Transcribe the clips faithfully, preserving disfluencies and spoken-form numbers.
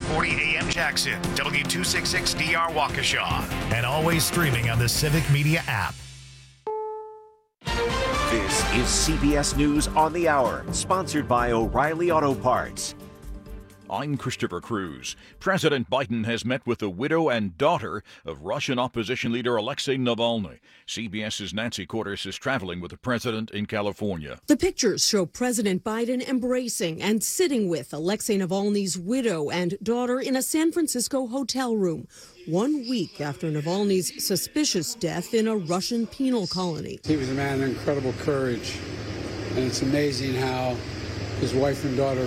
forty A M Jackson, W two sixty-six D R Waukesha, and always streaming on the Civic Media app. This is C B S News on the Hour, sponsored by O'Reilly Auto Parts. I'm Christopher Cruz. President Biden has met with the widow and daughter of Russian opposition leader Alexei Navalny. CBS's Nancy Cordes is traveling with the president in California. The pictures show President Biden embracing and sitting with Alexei Navalny's widow and daughter in a San Francisco hotel room, one week after Navalny's suspicious death in a Russian penal colony. He was a man of incredible courage, and it's amazing how his wife and daughter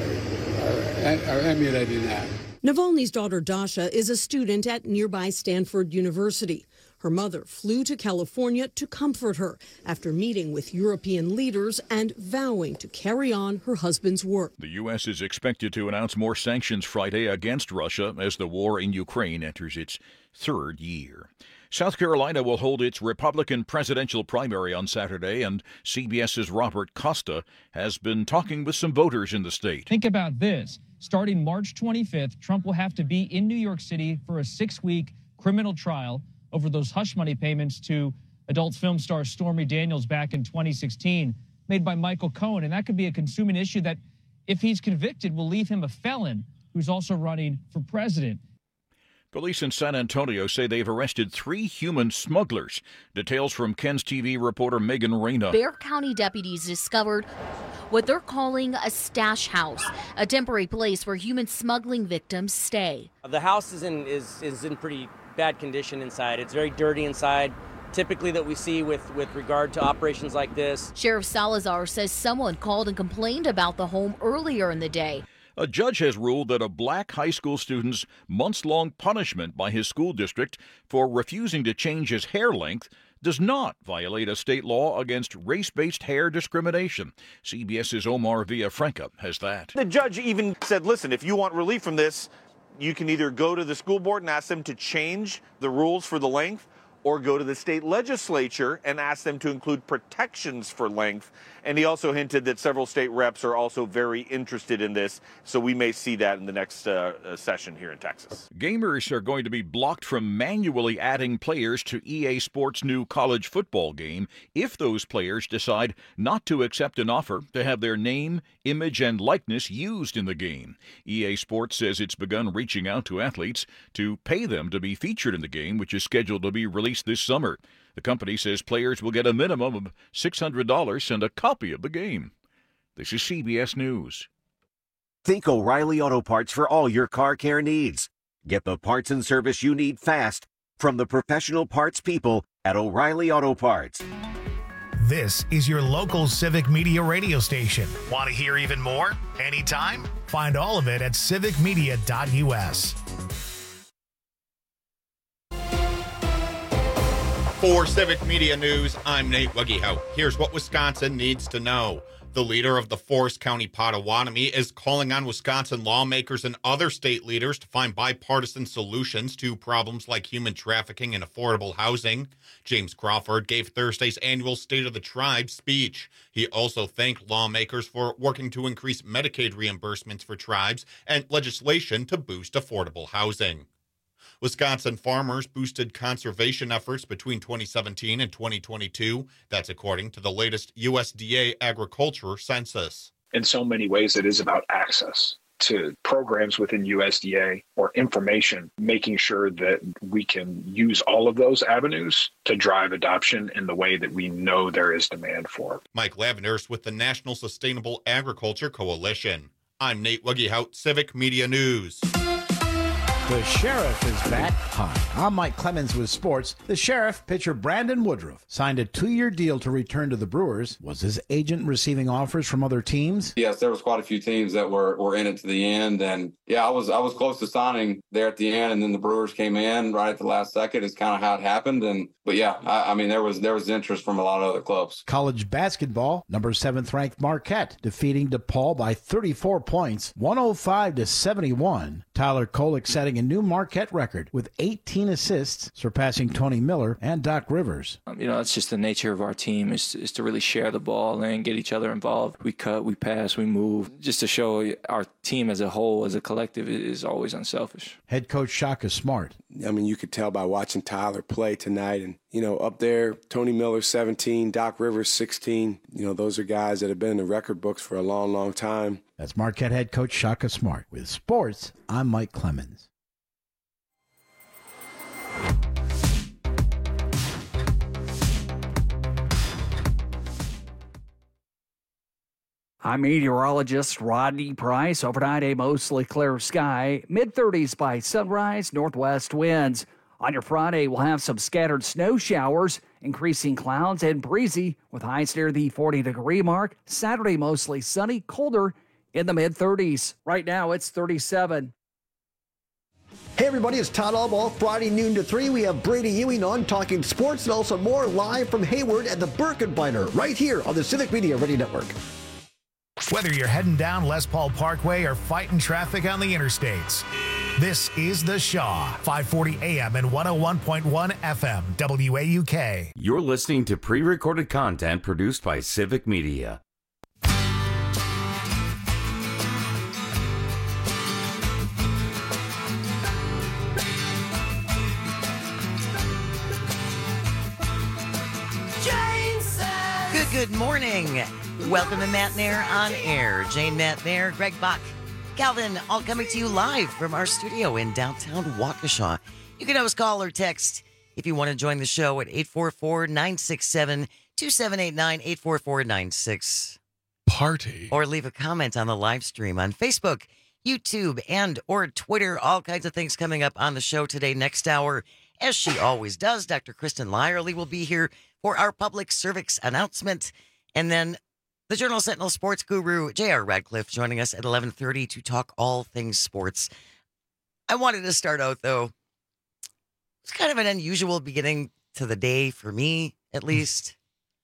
are, are emulating that. Navalny's daughter Dasha is a student at nearby Stanford University. Her mother flew to California to comfort her after meeting with European leaders and vowing to carry on her husband's work. The U S is expected to announce more sanctions Friday against Russia as the war in Ukraine enters its third year. South Carolina will hold its Republican presidential primary on Saturday, and CBS's Robert Costa has been talking with some voters in the state. Think about this. Starting March twenty-fifth, Trump will have to be in New York City for a six-week criminal trial over those hush money payments to adult film star Stormy Daniels back in twenty sixteen, made by Michael Cohen. And that could be a consuming issue that, if he's convicted, will leave him a felon who's also running for president. Police in San Antonio say they've arrested three human smugglers. Details from Ken's T V reporter Megan Reyna. Bexar County deputies discovered what they're calling a stash house, a temporary place where human smuggling victims stay. The house is in is, is in pretty bad condition inside. It's very dirty inside, typically that we see with, with regard to operations like this. Sheriff Salazar says someone called and complained about the home earlier in the day. A judge has ruled that a black high school student's months-long punishment by his school district for refusing to change his hair length does not violate a state law against race-based hair discrimination. CBS's Omar Villafranca has that. The judge even said, listen, if you want relief from this, you can either go to the school board and ask them to change the rules for the length, or go to the state legislature and ask them to include protections for length. And he also hinted that several state reps are also very interested in this, so we may see that in the next uh, session here in Texas. Gamers are going to be blocked from manually adding players to E A Sports' new college football game if those players decide not to accept an offer to have their name, image, and likeness used in the game. E A Sports says it's begun reaching out to athletes to pay them to be featured in the game, which is scheduled to be released this summer. The company says players will get a minimum of six hundred dollars and a copy of the game. This is C B S News. Think O'Reilly Auto Parts for all your car care needs. Get the parts and service you need fast from the professional parts people at O'Reilly Auto Parts. This is your local Civic Media radio station. Want to hear even more? Anytime? Find all of it at civic media dot U S. For Civic Media News, I'm Nate Wuggyhout. Here's what Wisconsin needs to know. The leader of the Forest County Potawatomi is calling on Wisconsin lawmakers and other state leaders to find bipartisan solutions to problems like human trafficking and affordable housing. James Crawford gave Thursday's annual State of the Tribe speech. He also thanked lawmakers for working to increase Medicaid reimbursements for tribes and legislation to boost affordable housing. Wisconsin farmers boosted conservation efforts between twenty seventeen and twenty twenty-two. That's according to the latest U S D A agriculture census. In so many ways, it is about access to programs within U S D A or information, making sure that we can use all of those avenues to drive adoption in the way that we know there is demand for. Mike Lavenders with the National Sustainable Agriculture Coalition. I'm Nate Wuggyhout, Civic Media News. The Sheriff is back. Hi, I'm Mike Clemens with sports. The Sheriff, pitcher Brandon Woodruff, signed a two-year deal to return to the Brewers. Was his agent receiving offers from other teams? Yes, there was quite a few teams that were, were in it to the end. And yeah, I was I was close to signing there at the end, and then the Brewers came in right at the last second. It's kind of how it happened. And but yeah, I, I mean there was there was interest from a lot of other clubs. College basketball, number seventh ranked Marquette defeating DePaul by thirty-four points, one oh five to seventy-one. Tyler Kolek setting a new Marquette record with eighteen assists, surpassing Tony Miller and Doc Rivers. Um, you know, that's just the nature of our team is, is to really share the ball and get each other involved. We cut, we pass, we move, just to show our team as a whole, as a collective, is always unselfish. Head coach Shaka Smart. I mean, you could tell by watching Tyler play tonight. And, you know, up there, Tony Miller, seventeen, Doc Rivers, sixteen. You know, those are guys that have been in the record books for a long, long time. That's Marquette head coach Shaka Smart. With sports, I'm Mike Clemens. I'm meteorologist Rodney Price. Overnight, a mostly clear sky. mid-thirties by sunrise, northwest winds. On your Friday, we'll have some scattered snow showers, increasing clouds and breezy with highs near the forty-degree mark. Saturday, mostly sunny, colder in the mid-thirties. Right now, it's thirty-seven. Hey everybody, it's Todd Albaugh. Friday noon to three, we have Brady Ewing on talking sports and also more live from Hayward at the Birkenbinder right here on the Civic Media Radio Network. Whether you're heading down Les Paul Parkway or fighting traffic on the interstates, this is The Shaw, five forty A M and one oh one point one F M, W A U K. You're listening to pre-recorded content produced by Civic Media. Good, good morning. Welcome to Matt Nair on Air. Jane Matt Nair, Greg Bach, Calvin, all coming to you live from our studio in downtown Waukesha. You can always call or text if you want to join the show at eight four four, nine six seven, two seven eight nine, eight four four nine six. Party. Or leave a comment on the live stream on Facebook, YouTube, and or Twitter. All kinds of things coming up on the show today. Next hour, as she always does, Doctor Kristen Lyerly will be here for our public service announcement. And then the Journal Sentinel sports guru, J R Radcliffe, joining us at eleven thirty to talk all things sports. I wanted to start out, though. It's kind of an unusual beginning to the day for me, at least.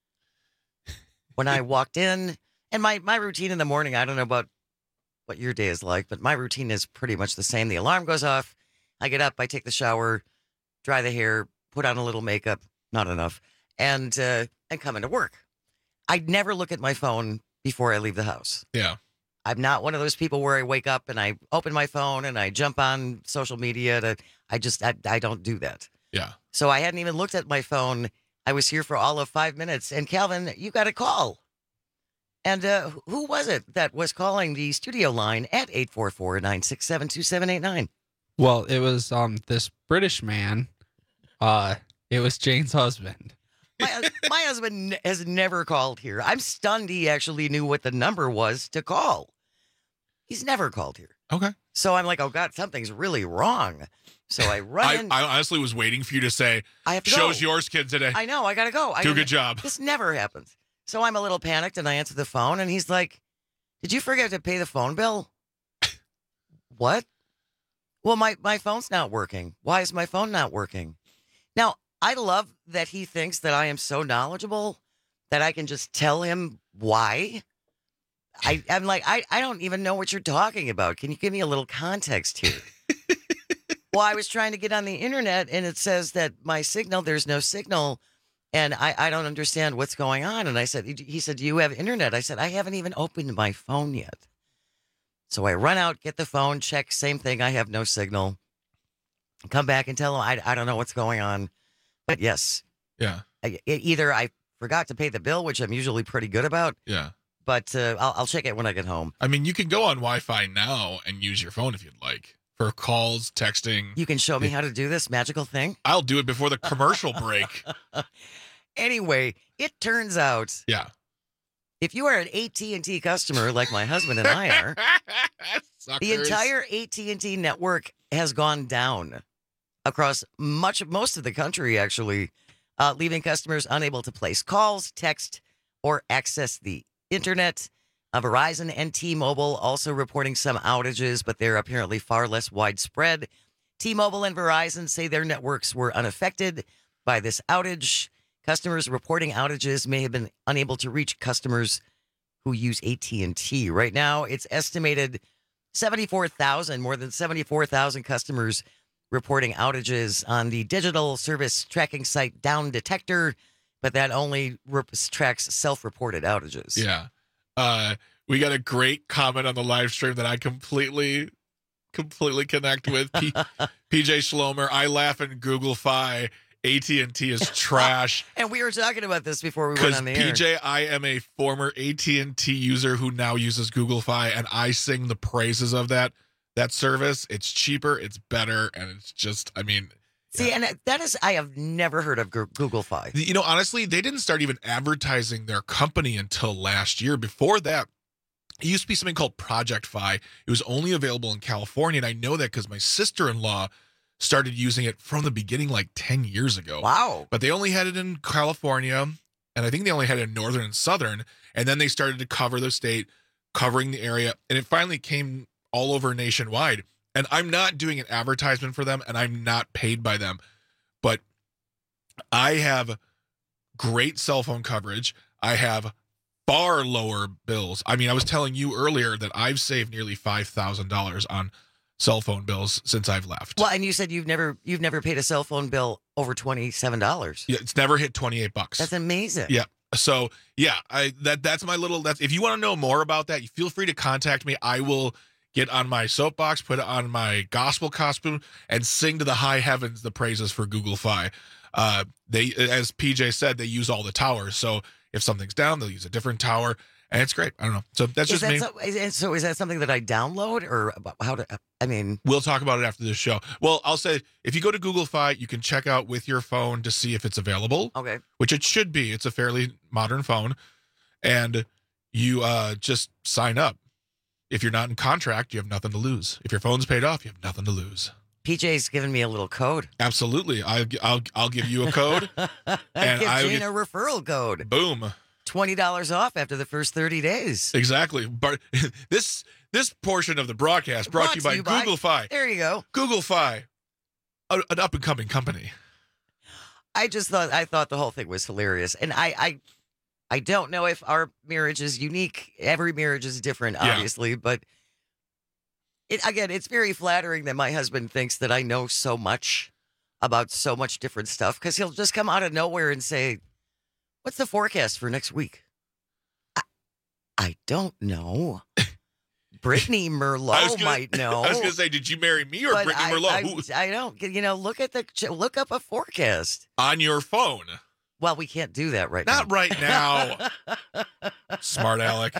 When I walked in, and my, my routine in the morning, I don't know about what your day is like, but my routine is pretty much the same. The alarm goes off. I get up, I take the shower, dry the hair, put on a little makeup, not enough, and uh, and come into work. I never look at my phone before I leave the house. Yeah. I'm not one of those people where I wake up and I open my phone and I jump on social media. To, I just, I, I don't do that. Yeah. So I hadn't even looked at my phone. I was here for all of five minutes. And Calvin, you got a call. And uh, who was it that was calling the studio line at eight four four, nine six seven, two seven eight nine? Well, it was um this British man. Uh, it was Jane's husband. My, my husband has never called here. I'm stunned he actually knew what the number was to call. He's never called here. Okay. So I'm like, oh, God, something's really wrong. So I run I, in. I honestly was waiting for you to say, I have to show's go. yours, kid, today. I know. I got to go. Do I, a good job. This never happens. So I'm a little panicked, and I answer the phone, and he's like, did you forget to pay the phone bill? What? Well, my, my phone's not working. Why is my phone not working? Now, I love that he thinks that I am so knowledgeable that I can just tell him why. I, I'm like, I, I don't even know what you're talking about. Can you give me a little context here? Well, I was trying to get on the internet, and it says that my signal, there's no signal, and I, I don't understand what's going on. And I said, he said, do you have internet? I said, I haven't even opened my phone yet. So I run out, get the phone, check, same thing. I have no signal. Come back and tell him I, I don't know what's going on. But yes. Yeah. I, either I forgot to pay the bill, which I'm usually pretty good about. Yeah. But uh, I'll, I'll check it when I get home. I mean, you can go on Wi-Fi now and use your phone if you'd like for calls, texting. You can show me how to do this magical thing? I'll do it before the commercial break. Anyway, it turns out. Yeah. If you are an A T and T customer like my husband and I are, the entire A T and T network has gone down across much, most of the country, actually, uh, leaving customers unable to place calls, text, or access the internet. Uh, Verizon and T-Mobile also reporting some outages, but they're apparently far less widespread. T-Mobile and Verizon say their networks were unaffected by this outage. Customers reporting outages may have been unable to reach customers who use A T and T. Right now, it's estimated seventy-four thousand, more than seventy-four thousand customers reporting outages on the digital service tracking site Down Detector, but that only re- tracks self-reported outages. Yeah. Uh, we got a great comment on the live stream that I completely, completely connect with. P- PJ Schlomer, I laugh in Google Fi. A T and T is trash. And we were talking about this before we went on the air. P J, I am a former A T and T user who now uses Google Fi, and I sing the praises of that that service. It's cheaper, it's better, and it's just, I mean... See, yeah. and that is, I have never heard of Google Fi. You know, honestly, they didn't start even advertising their company until last year. Before that, it used to be something called Project Fi. It was only available in California, and I know that because my sister-in-law started using it from the beginning like ten years ago. Wow. But they only had it in California, and I think they only had it in Northern and Southern, and then they started to cover the state, covering the area, and it finally came all over nationwide. And I'm not doing an advertisement for them, and I'm not paid by them, but I have great cell phone coverage. I have far lower bills. I mean, I was telling you earlier that I've saved nearly five thousand dollars on cell phone bills since I've left. Well, and you said you've never you've never paid a cell phone bill over twenty-seven dollars. Yeah, it's never hit twenty-eight bucks. That's amazing. Yeah. So, yeah, I that that's my little that's if you want to know more about that, you feel free to contact me. I will get on my soapbox, put it on my gospel costume, and sing to the high heavens the praises for Google Fi. Uh, they, as P J said, they use all the towers. So if something's down, they'll use a different tower. And it's great. I don't know. So that's is just that me. So is, so is that something that I download or how to, I mean. We'll talk about it after this show. Well, I'll say if you go to Google Fi, you can check out with your phone to see if it's available. Okay. Which it should be. It's a fairly modern phone. And you uh, just sign up. If you're not in contract, you have nothing to lose. If your phone's paid off, you have nothing to lose. P J's giving me a little code. Absolutely. I'll, I'll, I'll give you a code. and give Jane get, a referral code. Boom. twenty dollars off after the first thirty days. Exactly. But this this portion of the broadcast brought, brought to you by you Google by, Fi. There you go. Google Fi, a, an up-and-coming company. I just thought I thought the whole thing was hilarious. And I I, I don't know if our marriage is unique. Every marriage is different, obviously. Yeah. But it, again, it's very flattering that my husband thinks that I know so much about so much different stuff because he'll just come out of nowhere and say, what's the forecast for next week? I, I don't know. Brittany Merlot gonna, might know. I was going to say, did you marry me or but Brittany I, Merlot? I, I don't. You know, look at the look up a forecast on your phone. Well, we can't do that right Not now. right now. Smart Alec.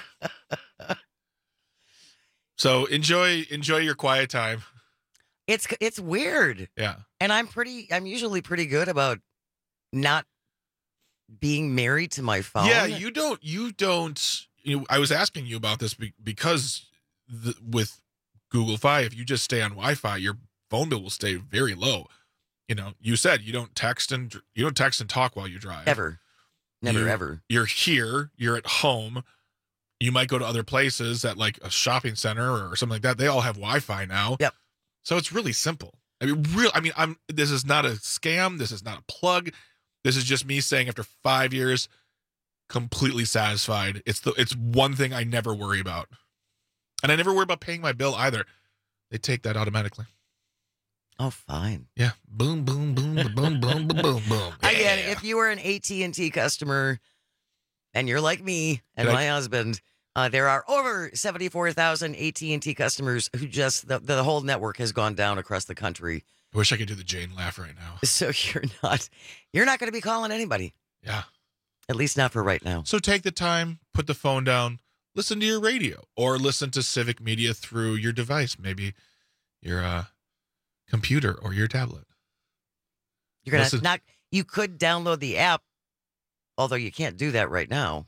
So enjoy enjoy your quiet time. It's it's weird. Yeah. And I'm pretty. I'm usually pretty good about not being married to my phone. Yeah, you don't. You don't. You know, I was asking you about this be, because the, with Google Fi, if you just stay on Wi-Fi, your phone bill will stay very low. You know, you said you don't text and you don't text and talk while you drive. Ever. Never, you, ever. You're here. You're at home. You might go to other places at like a shopping center or something like that. They all have Wi-Fi now. Yep. So it's really simple. I mean, real. I mean, I'm. This is not a scam. This is not a plug. This is just me saying after five years, completely satisfied. It's the. It's one thing I never worry about, and I never worry about paying my bill either. They take that automatically. Oh, fine. Yeah. Boom, boom, boom, boom, boom, boom, boom, boom. Yeah. Again, if you were an A T and T customer and you're like me and Did my I... husband, uh, there are over seventy-four thousand A T and T customers who just, the, the whole network has gone down across the country. I wish I could do the Jane laugh right now. So you're not, you're not going to be calling anybody. Yeah. At least not for right now. So take the time, put the phone down, listen to your radio or listen to Civic Media through your device. Maybe your, uh, computer or your tablet. You're gonna not. You could download the app, although you can't do that right now.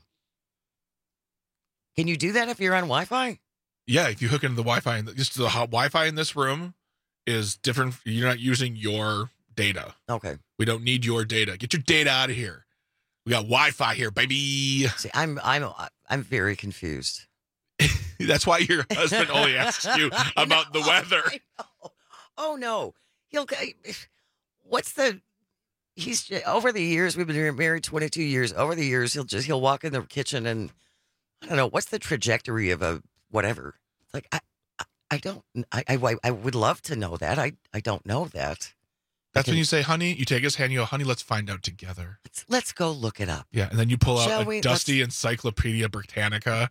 Can you do that if you're on Wi-Fi? Yeah, if you hook into the Wi-Fi, and just the Wi-Fi in this room is different. You're not using your data. Okay. We don't need your data. Get your data out of here. We got Wi-Fi here, baby. See, I'm I'm I'm very confused. That's why your husband only asks you about know, the weather. I know. Oh no, he'll. What's the? He's over the years we've been married twenty-two years. Over the years, he'll just he'll walk in the kitchen and I don't know what's the trajectory of a whatever. It's like I, I I don't. I, I I would love to know that. I I don't know that. That's when you say, honey, you take his hand, you go, honey, let's find out together. Let's, let's go look it up. Yeah, and then you pull out Shall a we? dusty Encyclopedia Britannica.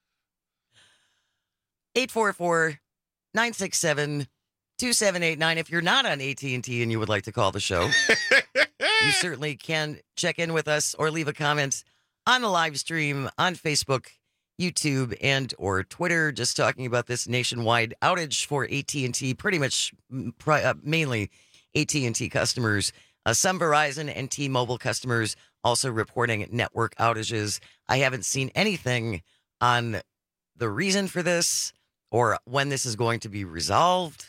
eight four four, nine six seven, two seven eight nine. If you're not on A T and T and you would like to call the show, you certainly can check in with us or leave a comment on the live stream on Facebook, YouTube, and or Twitter, just talking about this nationwide outage for A T and T, pretty much uh, mainly A T and T customers. Uh, some Verizon and T-Mobile customers also reporting network outages. I haven't seen anything on the reason for this or when this is going to be resolved.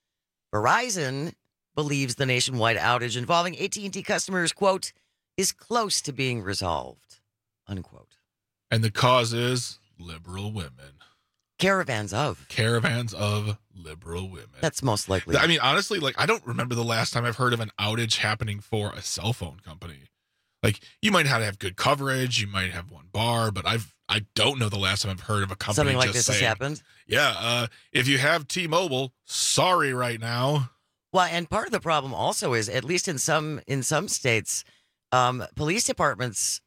Verizon believes the nationwide outage involving A T and T customers, quote, is close to being resolved, unquote. And the cause is liberal women. Caravans of. Caravans of liberal women. That's most likely. I mean, honestly, like, I don't remember the last time I've heard of an outage happening for a cell phone company. Like, you might have to have good coverage, you might have one bar, but I've I don't know the last time I've heard of a company Something like just this saying, has happened? Yeah, uh, if you have T-Mobile, sorry right now. Well, and part of the problem also is, at least in some in some states, um, police departments,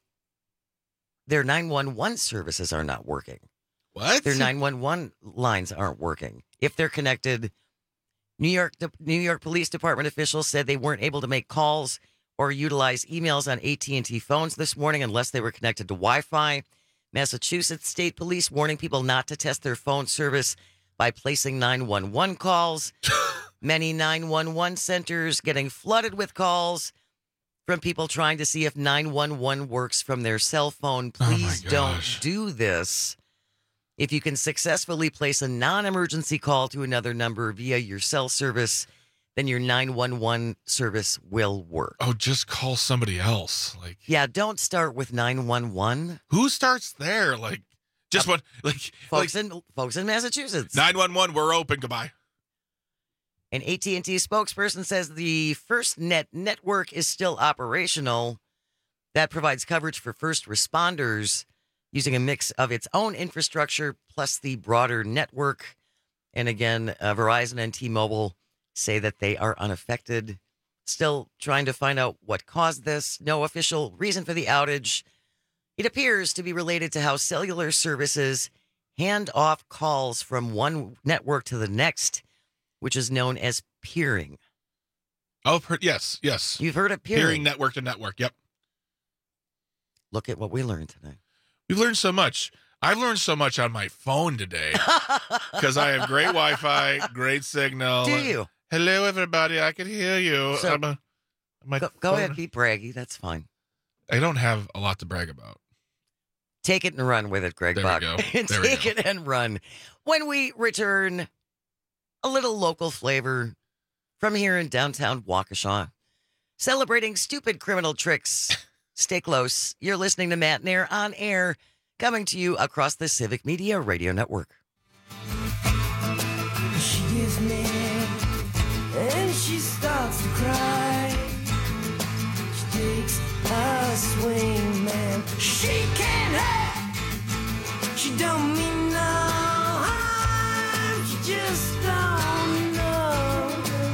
their nine one one services are not working. What? Their nine one one lines aren't working. If they're connected, New York the New York Police Department officials said they weren't able to make calls or utilize emails on A T and T phones this morning unless they were connected to Wi-Fi. Massachusetts State Police warning people not to test their phone service by placing nine one one calls. Many nine one one centers getting flooded with calls from people trying to see if nine one one works from their cell phone. Please oh don't do this. If you can successfully place a non-emergency call to another number via your cell service, then your nine one one service will work. Oh, just call somebody else. Like, yeah, don't start with nine one one. Who starts there? Like, just uh, one, like folks like, in folks in Massachusetts. nine one one, we're open. Goodbye. An A T and T spokesperson says the FirstNet network is still operational. That provides coverage for first responders using a mix of its own infrastructure plus the broader network. And again, uh, Verizon and T-Mobile say that they are unaffected. Still trying to find out what caused this. No official reason for the outage. It appears to be related to how cellular services hand off calls from one network to the next, which is known as peering. Oh, per- yes, yes. You've heard of peering. Peering network to network, yep. Look at what we learned today. We've learned so much. I've learned so much on my phone today because I have great Wi-Fi, great signal. Do you? Hello, everybody. I can hear you. So, I'm a, my go, go ahead, be braggy. That's fine. I don't have a lot to brag about. Take it and run with it, Greg there Bach. We go. There Take we go. it and run. When we return, a little local flavor from here in downtown Waukesha. Celebrating stupid criminal tricks. Stay close. You're listening to Matt Nair on air, coming to you across the Civic Media Radio Network. She gives me, and she starts to cry. She takes a swing, man. She can't help. She don't mean no harm. She just don't know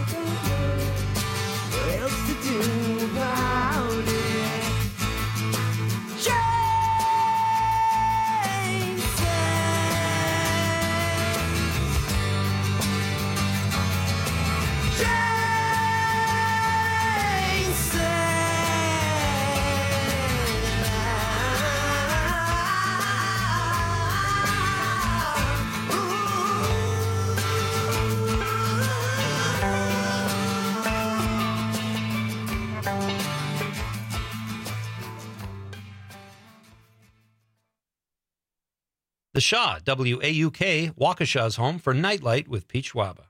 what else to do about it. The Shaw, W A U K, Waukesha's home for Nightlight with Pete Schwaba.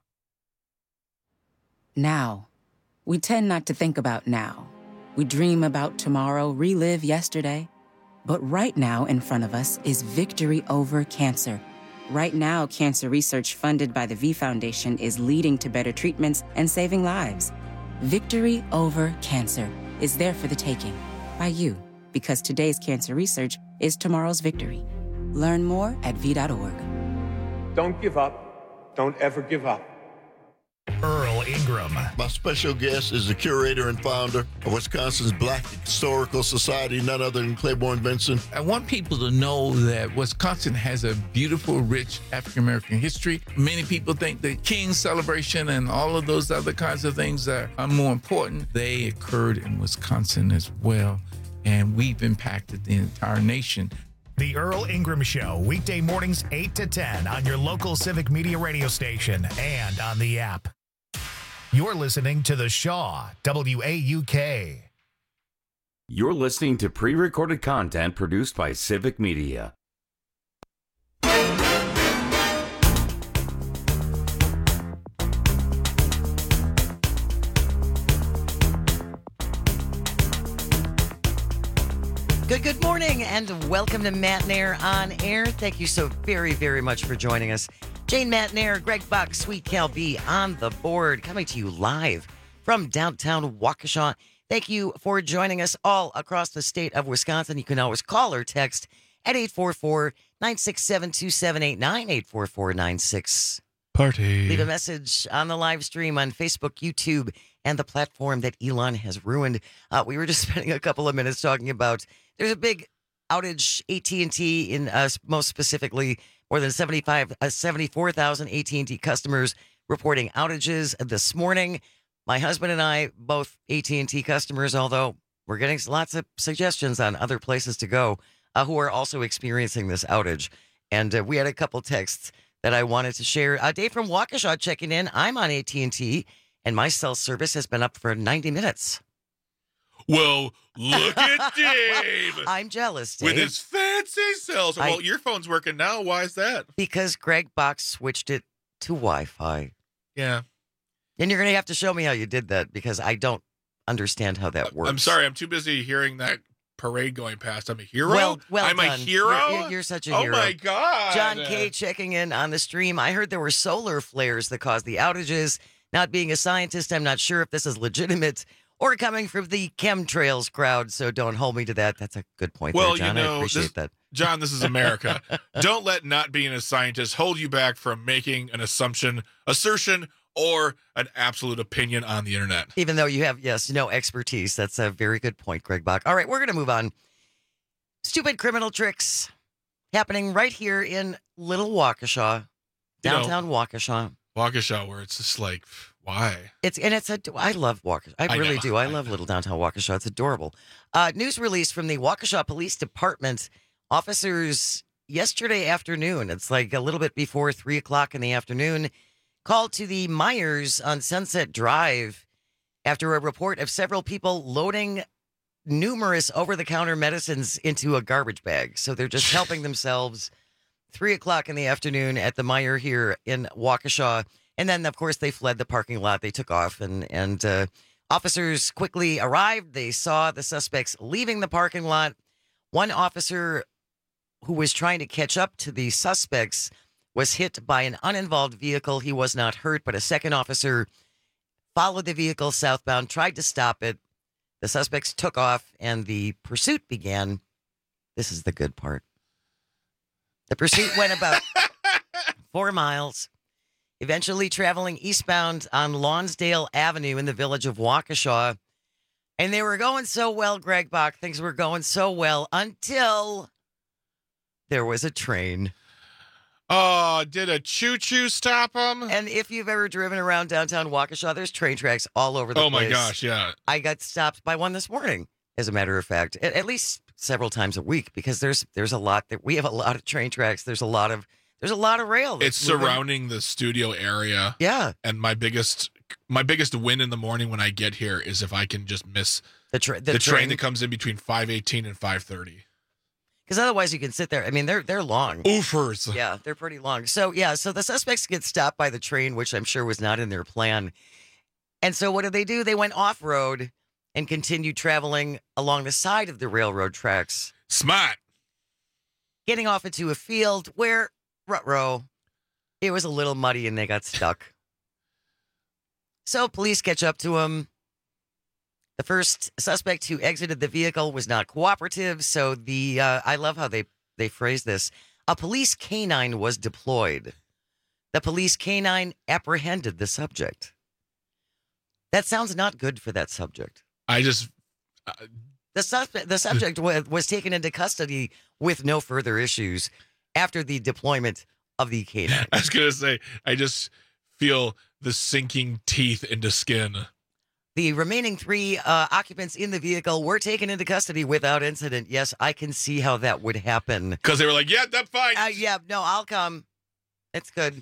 Now. We tend not to think about now. We dream about tomorrow, relive yesterday. But right now in front of us is victory over cancer. Right now, cancer research funded by the V Foundation is leading to better treatments and saving lives. Victory over cancer is there for the taking by you, because today's cancer research is tomorrow's victory. Learn more at V dot org. Don't give up. Don't ever give up. Earl Ingram. My special guest is the curator and founder of Wisconsin's Black Historical Society, none other than Claiborne Benson. I want people to know that Wisconsin has a beautiful, rich African-American history. Many people think the King celebration and all of those other kinds of things are, are more important. They occurred in Wisconsin as well, and we've impacted the entire nation. The Earl Ingram Show, weekday mornings eight to ten on your local Civic Media radio station and on the app. You're listening to The Shaw, W A U K. You're listening to pre-recorded content produced by Civic Media. Good, good morning, and welcome to Matt Nair on Air. Thank you so very, very much for joining us. Jane Matt Nair, Greg Buck, Sweet Cal B on the board, coming to you live from downtown Waukesha. Thank you for joining us all across the state of Wisconsin. You can always call or text at eight four four, nine six seven, two seven eight nine, eight four four, nine six. Party. Leave a message on the live stream on Facebook, YouTube, and the platform that Elon has ruined. Uh, we were just spending a couple of minutes talking about there's a big outage, A T and T, in uh, most specifically, more than seventy-five, uh, seventy-four thousand A T and T customers reporting outages this morning. My husband and I, both A T and T customers, although we're getting lots of suggestions on other places to go, uh, who are also experiencing this outage. And uh, we had a couple texts that I wanted to share. Uh, Dave from Waukesha checking in. I'm on A T and T, and my cell service has been up for ninety minutes. Well, look at Dave. Well, I'm jealous, Dave. With his fancy cell. So, I, well, your phone's working now. Why is that? Because Greg Box switched it to Wi-Fi. Yeah. And you're going to have to show me how you did that, because I don't understand how that works. I'm sorry. I'm too busy hearing that parade going past. I'm a hero? Well, well I'm done. a hero? You're, you're such a oh hero. Oh, my God. John K. checking in on the stream. I heard there were solar flares that caused the outages. Not being a scientist, I'm not sure if this is legitimate or coming from the chemtrails crowd, so don't hold me to that. That's a good point well, there, John. You know, I appreciate this, that. John, this is America. Don't let not being a scientist hold you back from making an assumption, assertion, or an absolute opinion on the internet. Even though you have, yes, no expertise. That's a very good point, Greg Bach. All right, we're going to move on. Stupid criminal tricks happening right here in Little Waukesha, downtown you know, Waukesha. Waukesha, where it's just like, why? It's and it's a. I love Waukesha. I, I really know, do. I, I love know. Little downtown Waukesha. It's adorable. Uh, news release from the Waukesha Police Department. Officers yesterday afternoon. It's like a little bit before three o'clock in the afternoon. Called to the Myers on Sunset Drive after a report of several people loading numerous over-the-counter medicines into a garbage bag. So they're just helping themselves. Three o'clock in the afternoon at the Meyer here in Waukesha. And then, of course, they fled the parking lot. They took off, and, and uh, officers quickly arrived. They saw the suspects leaving the parking lot. One officer who was trying to catch up to the suspects was hit by an uninvolved vehicle. He was not hurt, but a second officer followed the vehicle southbound, tried to stop it. The suspects took off, and the pursuit began. This is the good part. The pursuit went about four miles, eventually traveling eastbound on Lonsdale Avenue in the village of Waukesha. And they were going so well, Greg Bach. Things were going so well until there was a train. Oh, did a choo-choo stop them? And if you've ever driven around downtown Waukesha, there's train tracks all over the oh place. Oh, my gosh, yeah. I got stopped by one this morning, as a matter of fact, at, at least several times a week, because there's there's a lot that we have a lot of train tracks. There's a lot of there's a lot of rail. It's moving. Surrounding the studio area. Yeah. And my biggest my biggest win in the morning when I get here is if I can just miss the, tra- the, the train. train that comes in between five eighteen and five thirty. Because otherwise you can sit there. I mean, they're they're long. Oofers. Yeah, they're pretty long. So, yeah, so the suspects get stopped by the train, which I'm sure was not in their plan. And so what did they do? They went off-road and continued traveling along the side of the railroad tracks. Smart. Getting off into a field where, ruh-roh, it was a little muddy and they got stuck. So police catch up to them. The first suspect who exited the vehicle was not cooperative, so the uh, I love how they, they phrase this. A police canine was deployed. The police canine apprehended the subject. That sounds not good for that subject. I just... Uh, the, suspect, the subject was, was taken into custody with no further issues after the deployment of the canine. I was going to say, I just feel the sinking teeth into skin. The remaining three uh, occupants in the vehicle were taken into custody without incident. Yes, I can see how that would happen. Because they were like, yeah, that's fine. Uh, yeah, no, I'll come. It's good.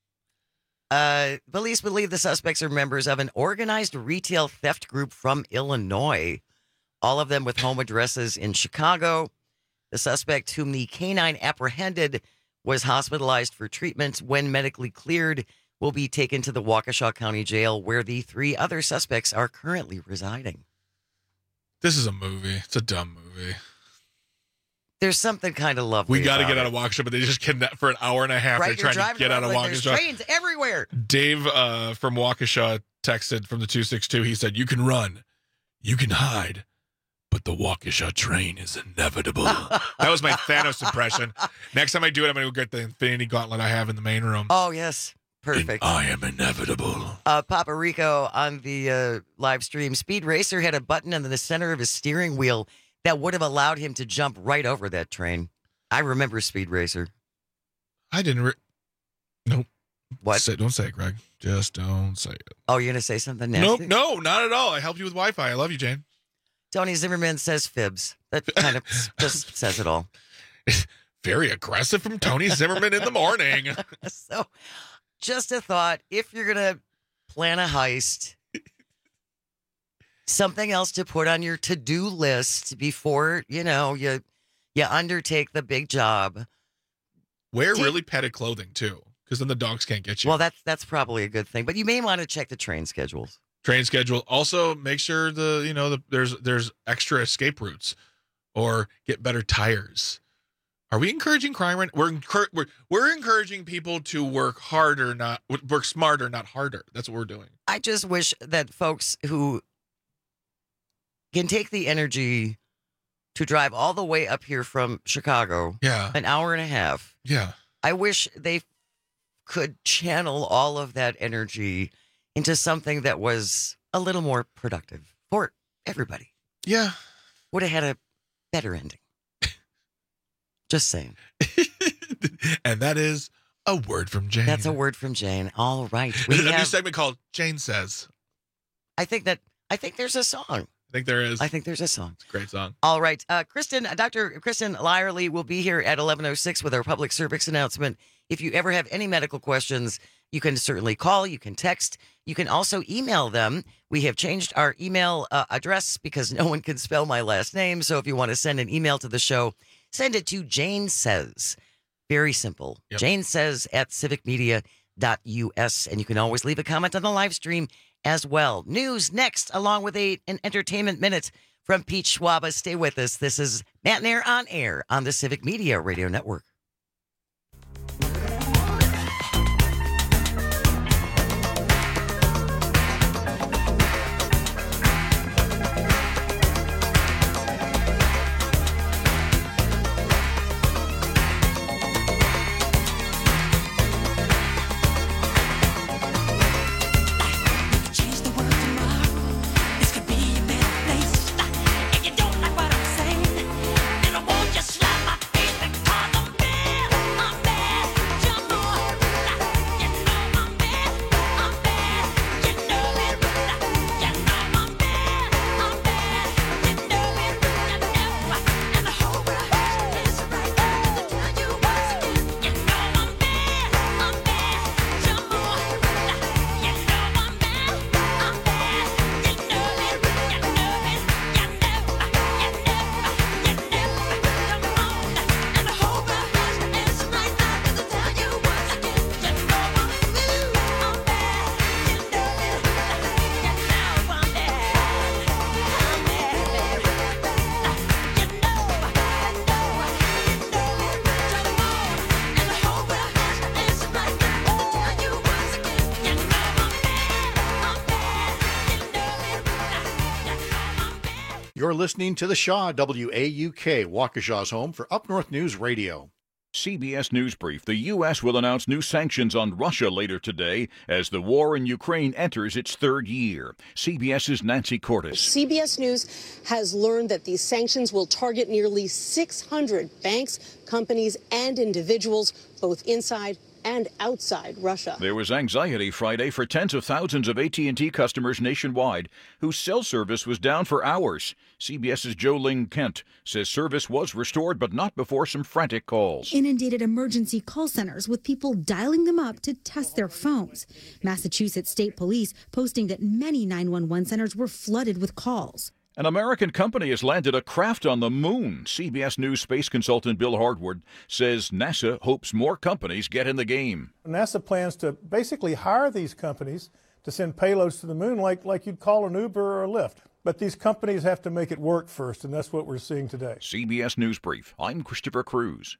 Uh, police believe the suspects are members of an organized retail theft group from Illinois, all of them with home addresses in Chicago. The suspect, whom the canine apprehended, was hospitalized for treatment. When medically cleared, will be taken to the Waukesha County Jail, where the three other suspects are currently residing. This is a movie. It's a dumb movie. There's something kind of lovely. We got to get it. out of Waukesha, but they just kidnapped for an hour and a half. Right, They're trying to get out of like Waukesha. There's trains everywhere. Dave uh, from Waukesha texted from the two six two. He said, "You can run, you can hide, but the Waukesha train is inevitable." That was my Thanos impression. Next time I do it, I'm going to go get the Infinity Gauntlet I have in the main room. Oh, yes. Perfect. And I am inevitable. Uh, Papa Rico on the uh, live stream. Speed Racer had a button in the center of his steering wheel that would have allowed him to jump right over that train. I remember Speed Racer. I didn't. Re- nope. What? Say, don't say it, Greg. Just don't say it. Oh, you're going to say something nasty? Nope. No, not at all. I helped you with Wi-Fi. I love you, Jane. Tony Zimmerman says fibs. That kind of just says it all. Very aggressive from Tony Zimmerman in the morning. So, just a thought. If you're going to plan a heist, something else to put on your to-do list before, you know, you you undertake the big job. Wear Take- really padded clothing, too, because then the dogs can't get you. Well, that's that's probably a good thing. But you may want to check the train schedules. Train schedule. Also, make sure the you know the, there's there's extra escape routes, or get better tires. Are we encouraging crime? Right? We're, encur- we're we're encouraging people to work harder, not work smarter, not harder. That's what we're doing. I just wish that folks who can take the energy to drive all the way up here from Chicago, yeah, an hour and a half, yeah, I wish they could channel all of that energy into something that was a little more productive for everybody. Yeah, would have had a better ending. Just saying. And that is a word from Jane. That's a word from Jane. All right. This We is a new have, segment called Jane Says. I think that I think there's a song. I think there is. I think there's a song. It's a great song. All right. Uh, Kristen, uh, Doctor Kristen Lyerly will be here at eleven oh six with our public service announcement. If you ever have any medical questions, you can certainly call. You can text. You can also email them. We have changed our email uh, address because no one can spell my last name. So if you want to send an email to the show, send it to Jane Says. Very simple. Yep. Jane Says at civic media dot U S. And you can always leave a comment on the live stream as well. News next, along with a, an entertainment minute from Pete Schwaba. Stay with us. This is Matt and Air on Air on the Civic Media Radio Network. You're listening to The Shaw, W A U K, Waukesha's home for Up North News Radio. C B S News Brief. The U S will announce new sanctions on Russia later today as the war in Ukraine enters its third year. CBS's Nancy Cordes. C B S News has learned that these sanctions will target nearly six hundred banks, companies, and individuals, both inside and outside Russia. There was anxiety Friday for tens of thousands of A T and T customers nationwide whose cell service was down for hours. CBS's Jo Ling Kent says service was restored, but not before some frantic calls. Inundated emergency call centers with people dialing them up to test their phones. Massachusetts State Police posting that many nine one one centers were flooded with calls. An American company has landed a craft on the moon. C B S News space consultant Bill Hardwood says NASA hopes more companies get in the game. NASA plans to basically hire these companies to send payloads to the moon like, like you'd call an Uber or a Lyft. But these companies have to make it work first, and that's what we're seeing today. C B S News Brief. I'm Christopher Cruz.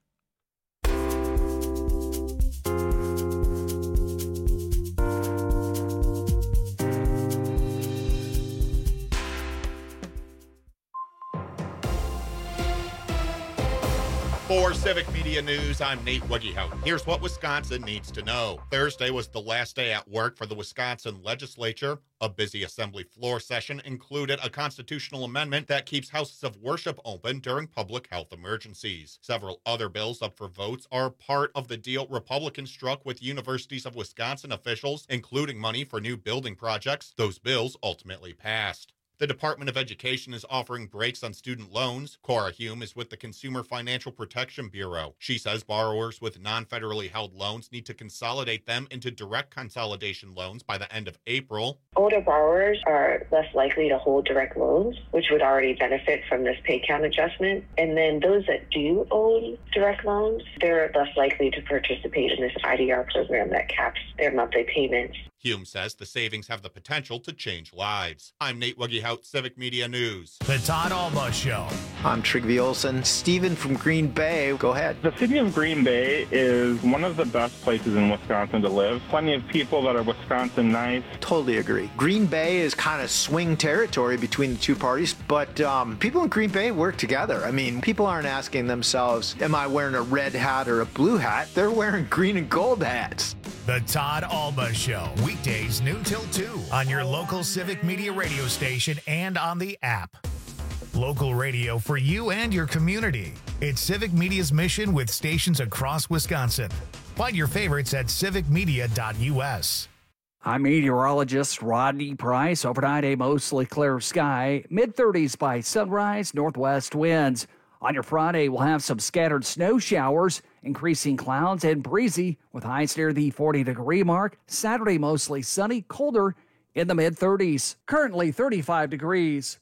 For Civic Media News, I'm Nate Wuggyhout. Here's what Wisconsin needs to know. Thursday was the last day at work for the Wisconsin legislature. A busy assembly floor session included a constitutional amendment that keeps houses of worship open during public health emergencies. Several other bills up for votes are part of the deal Republicans struck with Universities of Wisconsin officials, including money for new building projects. Those bills ultimately passed. The Department of Education is offering breaks on student loans. Cora Hume is with the Consumer Financial Protection Bureau. She says borrowers with non-federally held loans need to consolidate them into direct consolidation loans by the end of April. Older borrowers are less likely to hold direct loans, which would already benefit from this pay count adjustment. And then those that do own direct loans, they're less likely to participate in this I D R program that caps their monthly payments. Hume says the savings have the potential to change lives. I'm Nate Wuggyhout, Civic Media News. The Todd Alba Show. I'm Trygve Olsen. Steven from Green Bay, go ahead. The city of Green Bay is one of the best places in Wisconsin to live. Plenty of people that are Wisconsin nice. Totally agree. Green Bay is kind of swing territory between the two parties, but um, people in Green Bay work together. I mean, people aren't asking themselves, am I wearing a red hat or a blue hat? They're wearing green and gold hats. The Todd Alba Show. Weekdays noon till two on your local Civic Media radio station and on the app. Local radio for you and your community. It's Civic Media's mission with stations across Wisconsin. Find your favorites at civic media dot u s. I'm meteorologist Rodney Price. Overnight, a mostly clear sky. mid thirties by sunrise, northwest winds. On your Friday, we'll have some scattered snow showers, increasing clouds and breezy with highs near the forty-degree mark. Saturday, mostly sunny, colder in the mid thirties. Currently thirty-five degrees.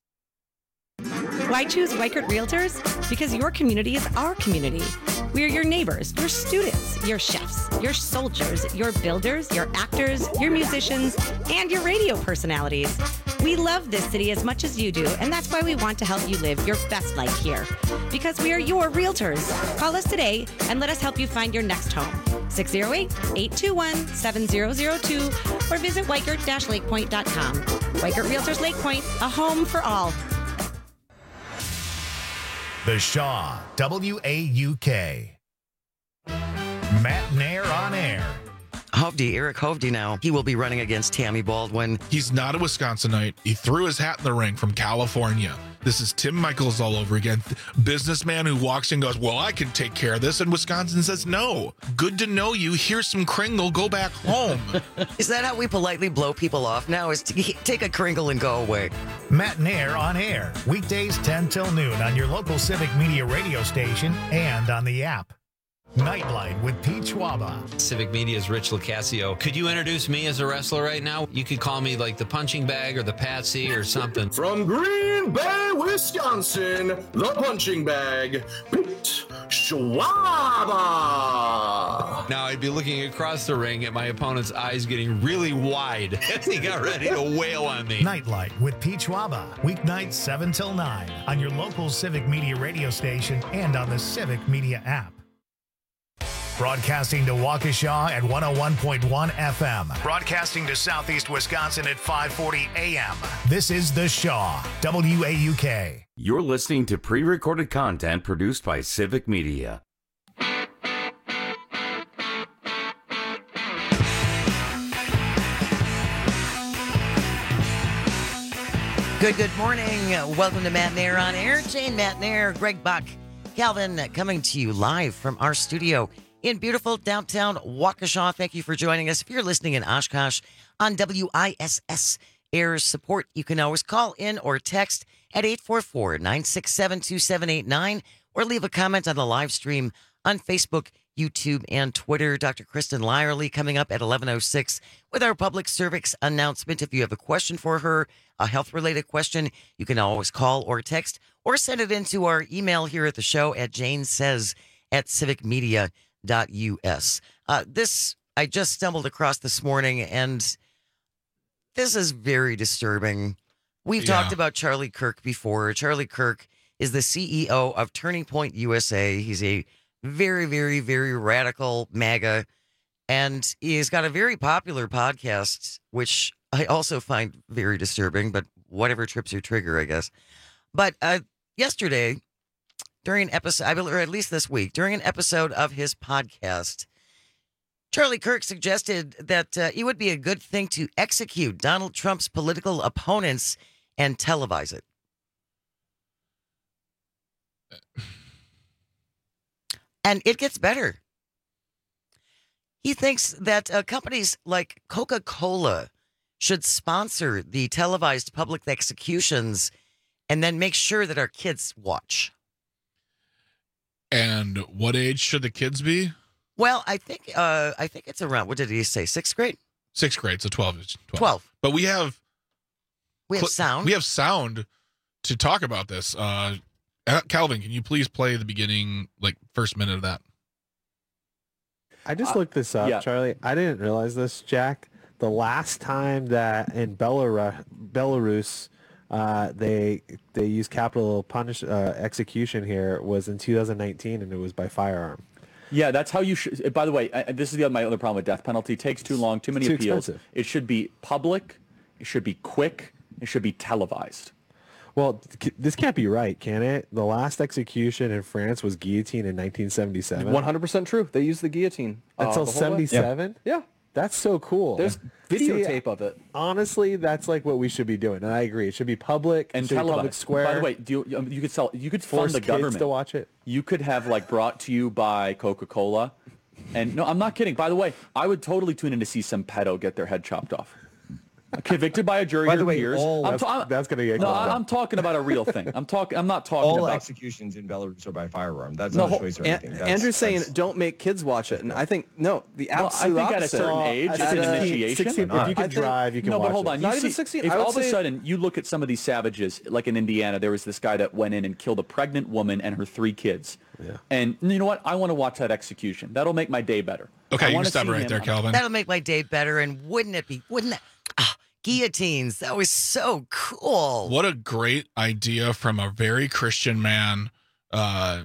Why choose Weichert Realtors? Because your community is our community. We're your neighbors, your students, your chefs, your soldiers, your builders, your actors, your musicians, and your radio personalities. We love this city as much as you do, and that's why we want to help you live your best life here. Because we are your realtors. Call us today and let us help you find your next home. six oh eight, eight two one, seven oh oh two or visit weichert dash lake point dot com. Weichert Realtors Lake Point, a home for all. The Shaw, W A U K. Matt Nair on air. Hovde, Eric Hovde now. He will be running against Tammy Baldwin. He's not a Wisconsinite. He threw his hat in the ring from California. This is Tim Michaels all over again. Businessman who walks in and goes, well, I can take care of this. And Wisconsin says, no. Good to know you. Here's some Kringle. Go back home. Is that how we politely blow people off now, is to take a Kringle and go away? Matt Nair on air. Weekdays ten till noon on your local Civic Media radio station and on the app. Nightlight with Pete Schwaba. Civic Media's Rich Locascio. Could you introduce me as a wrestler right now? You could call me like the punching bag or the Patsy or something. From Green Bay, Wisconsin, the punching bag, Pete Schwaba. Now I'd be looking across the ring at my opponent's eyes getting really wide as he got ready to wail on me. Nightlight with Pete Schwaba. Weeknights seven till nine on your local Civic Media radio station and on the Civic Media app. Broadcasting to Waukesha at one oh one point one F M. Broadcasting to Southeast Wisconsin at five forty A M. This is The Shaw, W A U K. You're listening to pre-recorded content produced by Civic Media. Good, good morning. Welcome to Matt Nair on Air. Jane, Matt Nair, Greg Buck, Calvin, coming to you live from our studio in beautiful downtown Waukesha. Thank you for joining us. If you're listening in Oshkosh on W I S S Air Support, you can always call in or text at eight four four, nine six seven, two seven eight nine or leave a comment on the live stream on Facebook, YouTube, and Twitter. Doctor Kristen Lyerly coming up at eleven oh six with our public service announcement. If you have a question for her, a health-related question, you can always call or text or send it into our email here at the show at janesays at civicmedia dot U S. Uh, this I just stumbled across this morning, and this is very disturbing. We've Yeah. talked about Charlie Kirk before. Charlie Kirk is the C E O of Turning Point U S A. He's a very, very, very radical MAGA, and he's got a very popular podcast, which I also find very disturbing, but whatever trips your trigger, I guess. But uh, yesterday, during an episode, I believe, or at least this week, during an episode of his podcast, Charlie Kirk suggested that uh, it would be a good thing to execute Donald Trump's political opponents and televise it. And it gets better. He thinks that uh, companies like Coca-Cola should sponsor the televised public executions and then make sure that our kids watch. And what age should the kids be? Well, I think uh, I think it's around, what did he say, sixth grade? Sixth grade, so twelve. twelve. twelve. But we have... We have sound. We have sound to talk about this. Uh, Calvin, can you please play the beginning, like, first minute of that? I just looked this up, yeah. Charlie. I didn't realize this, Jack. The last time that in Belarus, Belarus uh, they they used capital punish uh, execution here was in two thousand nineteen, and it was by firearm. Yeah, that's how you should. By the way, I, this is the, my other problem with death penalty. It takes too long, too many Too appeals. expensive. It should be public. It should be quick. It should be televised. Well, c- this can't be right, can it? The last execution in France was guillotine in nineteen seventy-seven. one hundred percent true. They used the guillotine. uh, Until the whole way. seventy-seven? Yeah. That's so cool. There's videotape of it. Honestly, that's like what we should be doing. And I agree. It should be public. And it should be public televised. square. By the way, do you, um, you could sell. You could Force fund the kids government to watch it. You could have like brought to you by Coca-Cola, and no, I'm not kidding. By the way, I would totally tune in to see some pedo get their head chopped off. Convicted by a jury. By the your way, peers. all- I'm that's- ta- that's gonna get No, called I- out. I'm talking about a real thing. I'm talking. I'm not talking All about executions in Belarus are by firearm. That's No, not a choice or An- anything. That's, Andrew's saying that's- don't make kids watch it, and I think no, the Well, I absolute think at a opposite. certain age, it's an initiation. sixteen, if you I can think- drive, you can no, watch but hold it. on. Not you even see, sixteen. If I would all of a say- sudden you look at some of these savages, like in Indiana, there was this guy that went in and killed a pregnant woman and her three kids. Yeah. And you know what? I want to watch that execution. That'll make my day better. Okay, I you can wanna stop see right him there, on- Calvin. That'll make my day better, and wouldn't it be? Wouldn't that? Ah, guillotines. That was so cool. What a great idea from a very Christian man. Uh,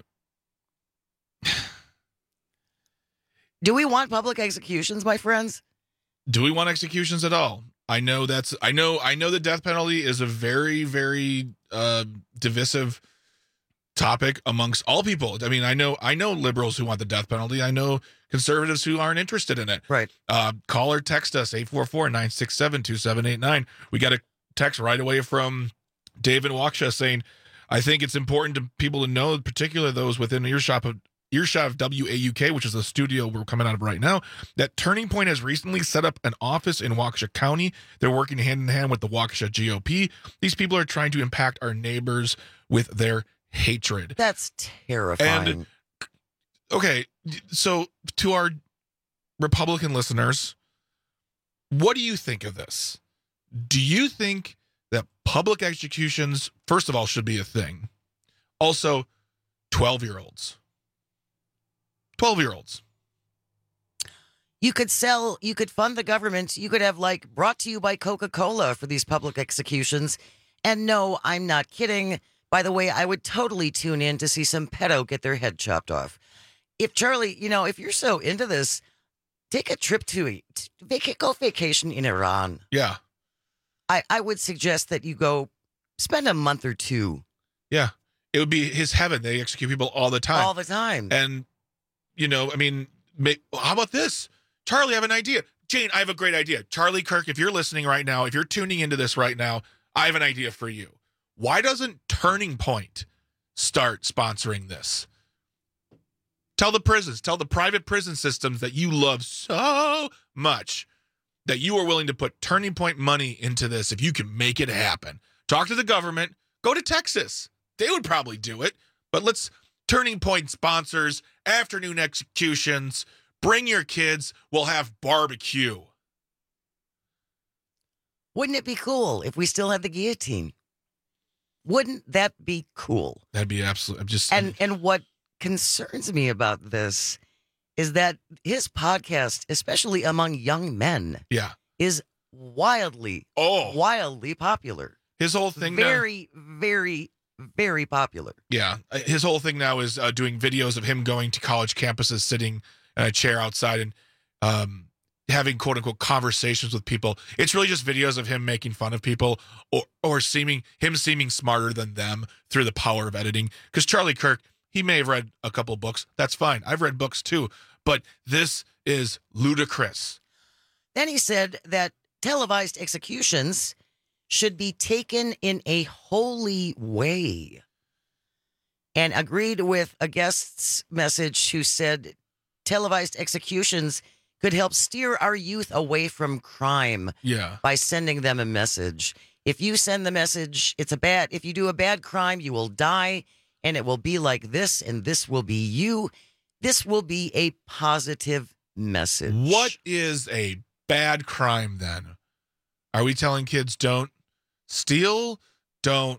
Do we want public executions, my friends? do we want executions at all? I know that's I know I know the death penalty is a very very uh, divisive topic amongst all people. I mean, I know I know liberals who want the death penalty. I know conservatives who aren't interested in it. Right. Uh, call or text us eight four four, nine six seven, two seven eight nine. We got a text right away from Dave in Waukesha saying, I think it's important to people to know, particularly those within earshot of earshot of W A U K, which is the studio we're coming out of right now, that Turning Point has recently set up an office in Waukesha County. They're working hand in hand with the Waukesha G O P. These people are trying to impact our neighbors with their hatred. That's terrifying. And okay, so to our Republican listeners, what do you think of this? Do you think that public executions, first of all, should be a thing? Also, twelve-year-olds. twelve-year-olds. You could sell, you could fund the government. You could have, like, brought to you by Coca-Cola for these public executions. And no, I'm not kidding. By the way, I would totally tune in to see some pedo get their head chopped off. If Charlie, you know, if you're so into this, take a trip to, vac- go vacation in Iran. Yeah. I, I would suggest that you go spend a month or two. Yeah. It would be his heaven. They execute people all the time. All the time. And, you know, I mean, may, how about this? Charlie, I have an idea. Jane, I have a great idea. Charlie Kirk, if you're listening right now, if you're tuning into this right now, I have an idea for you. Why doesn't Turning Point start sponsoring this? Tell the prisons, tell the private prison systems that you love so much that you are willing to put Turning Point money into this if you can make it happen. Talk to the government. Go to Texas. They would probably do it. But let's Turning Point sponsors, afternoon executions. Bring your kids. We'll have barbecue. Wouldn't it be cool if we still had the guillotine? Wouldn't that be cool? That'd be absolutely. I'm just and and what concerns me about this is that his podcast, especially among young men, yeah, is wildly, oh, wildly popular. His whole thing, very, now, very, very popular. Yeah, his whole thing now is uh, doing videos of him going to college campuses, sitting in a chair outside, and um, having quote unquote conversations with people. It's really just videos of him making fun of people, or or seeming him seeming smarter than them through the power of editing. Because Charlie Kirk, he may have read a couple books. That's fine. I've read books too. But this is ludicrous. Then he said that televised executions should be taken in a holy way, and agreed with a guest's message who said televised executions could help steer our youth away from crime yeah. by sending them a message. If you send the message, it's a bad, if you do a bad crime, you will die, and it will be like this, and this will be you. This will be a positive message. What is a bad crime then? Are we telling kids don't steal? Don't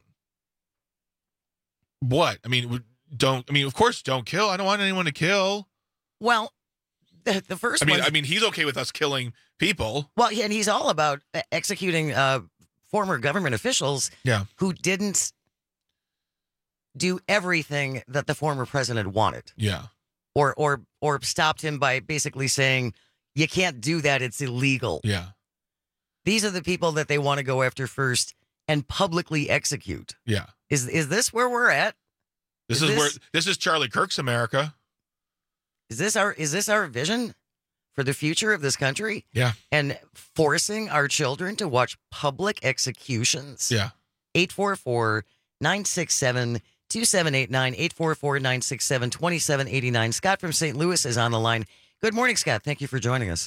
what? I mean, don't, I mean, of course, don't kill. I don't want anyone to kill. Well, the, the first I mean, one. I mean, he's okay with us killing people. Well, and he's all about executing uh, former government officials yeah. who didn't do everything that the former president wanted. Yeah. Or or or stopped him by basically saying, you can't do that, it's illegal. Yeah. These are the people that they want to go after first and publicly execute. Yeah. Is is this where we're at? This is, is this, where this is Charlie Kirk's America. Is this our is this our vision for the future of this country? Yeah. And forcing our children to watch public executions? Yeah. eight four four, nine six seven, two seven eight nine, eight four four, nine six seven, two seven eight nine. Scott from Saint Louis is on the line. Good morning, Scott. Thank you for joining us.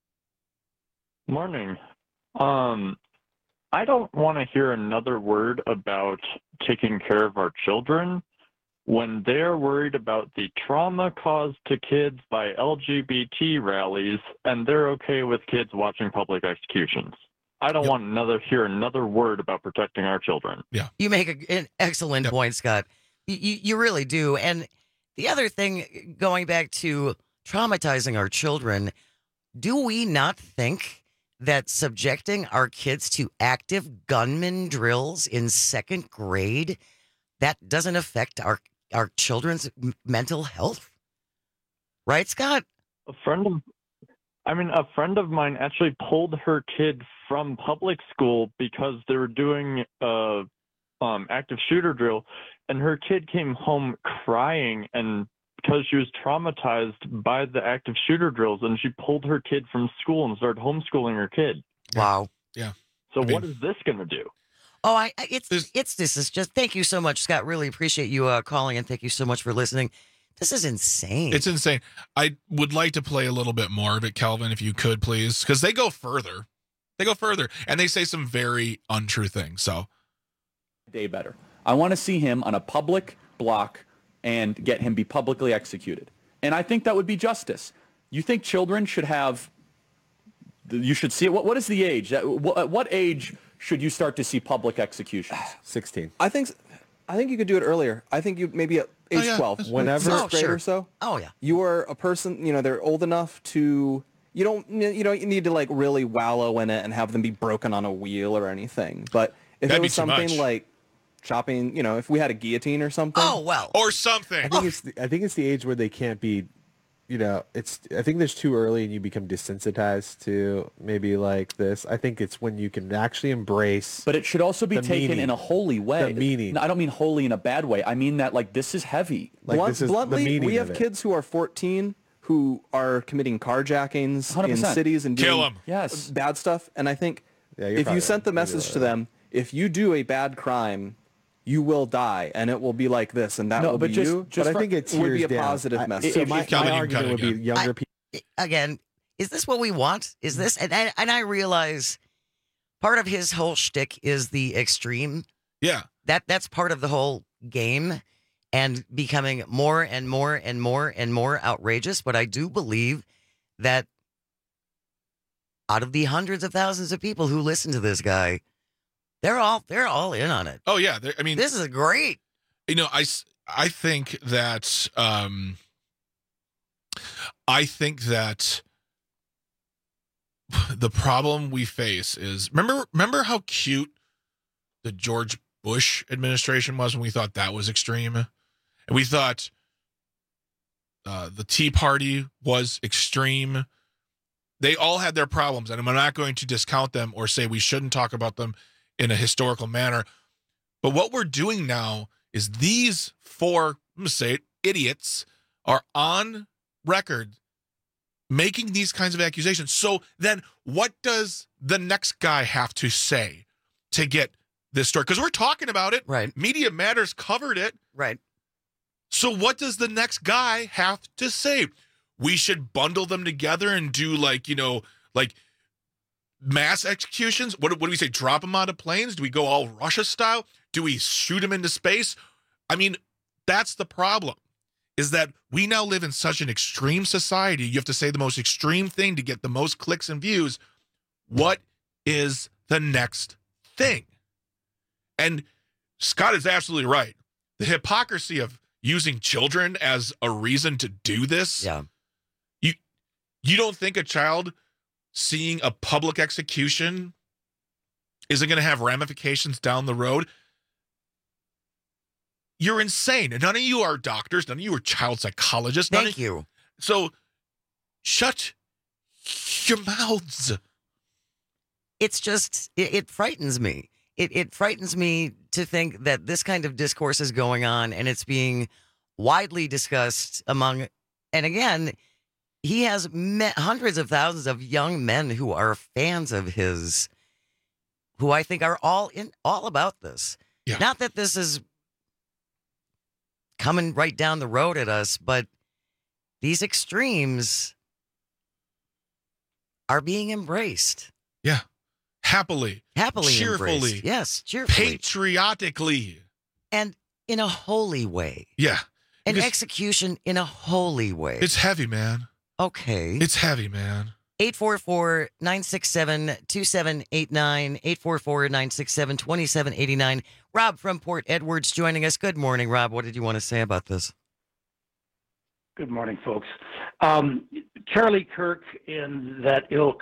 Morning. Um, I don't want to hear another word about taking care of our children when they're worried about the trauma caused to kids by L G B T rallies, and they're okay with kids watching public executions. I don't yep. want another hear another word about protecting our children. Yeah, you make a, an excellent yep. point, Scott. You, you you really do. And the other thing, going back to traumatizing our children, do we not think that subjecting our kids to active gunman drills in second grade, that doesn't affect our our children's mental health? Right, Scott? A friend of, I mean, a friend of mine actually pulled her kid from public school because they were doing a um, active shooter drill, and her kid came home crying and because she was traumatized by the active shooter drills, and she pulled her kid from school and started homeschooling her kid. Wow. Yeah. So I mean, what is this going to do? Oh, I it's it's this is just thank you so much, Scott. Really appreciate you uh, calling, and thank you so much for listening. This is insane. It's insane. I would like to play a little bit more of it, Kelvin, if you could, please, because they go further. They go further, and they say some very untrue things. So, day better. I want to see him on a public block and get him be publicly executed, and I think that would be justice. You think children should have? You should see it. What what is the age? At what age should you start to see public executions? sixteen. I think I think you could do it earlier. I think you maybe at age oh, yeah. twelve, whenever first grade sure. or so. Oh yeah. You are a person, you know, they're old enough to you don't you know you need to like really wallow in it and have them be broken on a wheel or anything. But if That'd it was something much. like chopping, you know, if we had a guillotine or something. Oh well. Or something. I think it's the, I think it's the age where they can't be, you know, it's I think there's too early and you become desensitized to maybe like this. I think it's when you can actually embrace. But it should also be the taken meaning. in a holy way. The meaning. No, I don't mean holy in a bad way. I mean that like this is heavy. Like Blunt, this is bluntly, the meaning we have of it. kids who are fourteen who are committing carjackings one hundred percent. in cities and Kill doing 'em. Yes. bad stuff. And I think Yeah, you're if you probably sent the right. message to them, if you do a bad crime, you will die, and it will be like this, and that No, will but be just- you. just but I from- think it it would be a tears down. positive I- message. so my- my argument would be younger people. Again, is this what we want? Is this, and, and, and I realize part of his whole shtick is the extreme. Yeah. That that's part of the whole game and becoming more and more and more and more outrageous. But I do believe that out of the hundreds of thousands of people who listen to this guy, they're all they're all in on it. Oh yeah, they're- I mean, this is great. You know, I s- I think that um, I think that the problem we face is remember remember how cute the George Bush administration was when we thought that was extreme, and we thought uh, the Tea Party was extreme. They all had their problems, and I'm not going to discount them or say we shouldn't talk about them in a historical manner. But what we're doing now is these four, I'm going to say it, idiots are on record making these kinds of accusations. So then what does the next guy have to say to get this story? Because we're talking about it. Right. Media Matters covered it. Right. So what does the next guy have to say? We should bundle them together and do like, you know, like mass executions. What, what do we say? Drop them out of planes? Do we go all Russia style? Do we shoot them into space? I mean, that's the problem, is that we now live in such an extreme society. You have to say the most extreme thing to get the most clicks and views. What is the next thing? And Scott is absolutely right. The hypocrisy of using children as a reason to do this. Yeah. You you don't think a child seeing a public execution isn't going to have ramifications down the road? You're insane. None of you are doctors. None of you are child psychologists. None Thank of, you. So shut your mouths. It's just, it, it frightens me. It, it frightens me to think that this kind of discourse is going on and it's being widely discussed among, and again, he has met hundreds of thousands of young men who are fans of his, who I think are all in, all about this. Yeah. Not that this is coming right down the road at us, but these extremes are being embraced. Yeah. Happily. Happily cheerfully. embraced. Yes, cheerfully. Patriotically. And in a holy way. Yeah. An Because execution in a holy way. It's heavy, man. Okay. It's heavy, man. eight four four, nine six seven, two seven eight nine, eight four four, nine six seven, two seven eight nine. Rob from Port Edwards joining us. Good morning, Rob. What did you want to say about this? Good morning, folks. Um, Charlie Kirk and that ilk,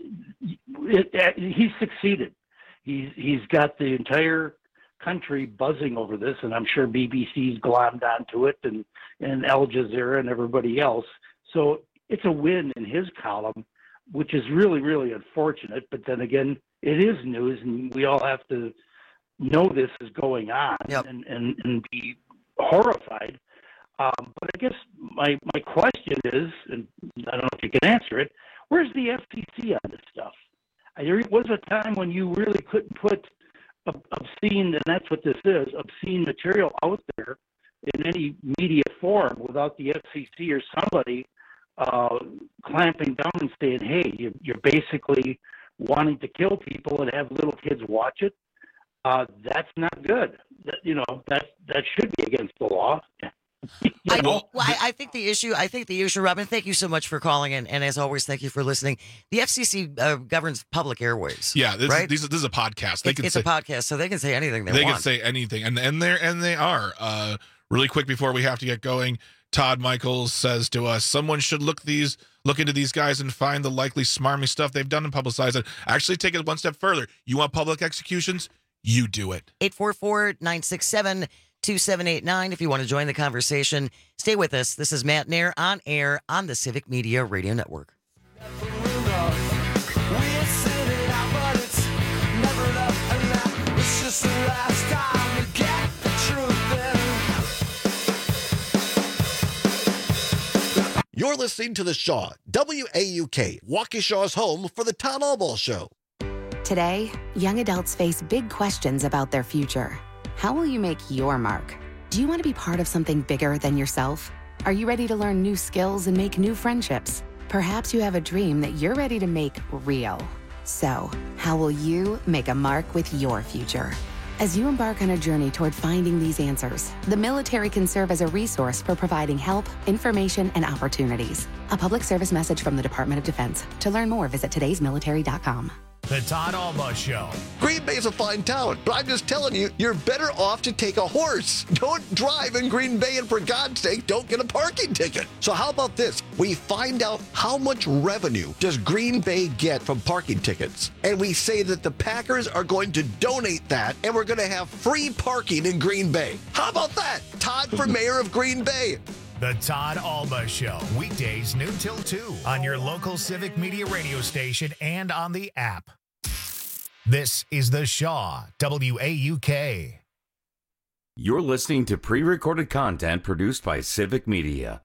it, it, he's succeeded. He's he's got the entire country buzzing over this, and I'm sure B B C's glommed onto it, and, and Al Jazeera and everybody else. So it's a win in his column, which is really, really unfortunate. But then again, it is news, and we all have to know this is going on yep. and, and, and be horrified. Um, but I guess my, my question is, and I don't know if you can answer it, where's the F C C on this stuff? There was a time when you really couldn't put obscene, and that's what this is, obscene material out there in any media forum without the F C C or somebody uh, clamping down and saying, hey, you're, you're basically wanting to kill people and have little kids watch it. Uh, that's not good. That, you know, that that should be against the law. I, well, I, I think the issue, I think the issue, Robin, thank you so much for calling in. And as always, thank you for listening. The F C C uh, governs public airways. Yeah, this, right? is, these, this is a podcast. They It's, can it's say, a podcast, so they can say anything they, they want. can say anything, and and they and they are. Uh, really quick before we have to get going, Todd Michaels says to us, someone should look these look into these guys and find the likely smarmy stuff they've done and publicize it. Actually, take it one step further. You want public executions? You do it. eight four four, nine six seven, two seven eight nine if you want to join the conversation. Stay with us. This is Matt Nair on air on the Civic Media Radio Network. You're listening to The Shaw, W A U K, Waukesha's home for the Town Hall Ball Show. Today, young adults face big questions about their future. How will you make your mark? Do you want to be part of something bigger than yourself? Are you ready to learn new skills and make new friendships? Perhaps you have a dream that you're ready to make real. So, how will you make a mark with your future? As you embark on a journey toward finding these answers, the military can serve as a resource for providing help, information, and opportunities. A public service message from the Department of Defense. To learn more, visit todays military dot com. The Todd Alba Show. Green Bay's a fine town, but I'm just telling you, you're better off to take a horse. Don't drive in Green Bay, and for God's sake, don't get a parking ticket. So how about this? We find out how much revenue does Green Bay get from parking tickets, and we say that the Packers are going to donate that, and we're going to have free parking in Green Bay. How about that? Todd for mayor of Green Bay. The Todd Alba Show. Weekdays noon till two on your local Civic Media radio station and on the app. This is The Shaw, W A U K. You're listening to pre-recorded content produced by Civic Media.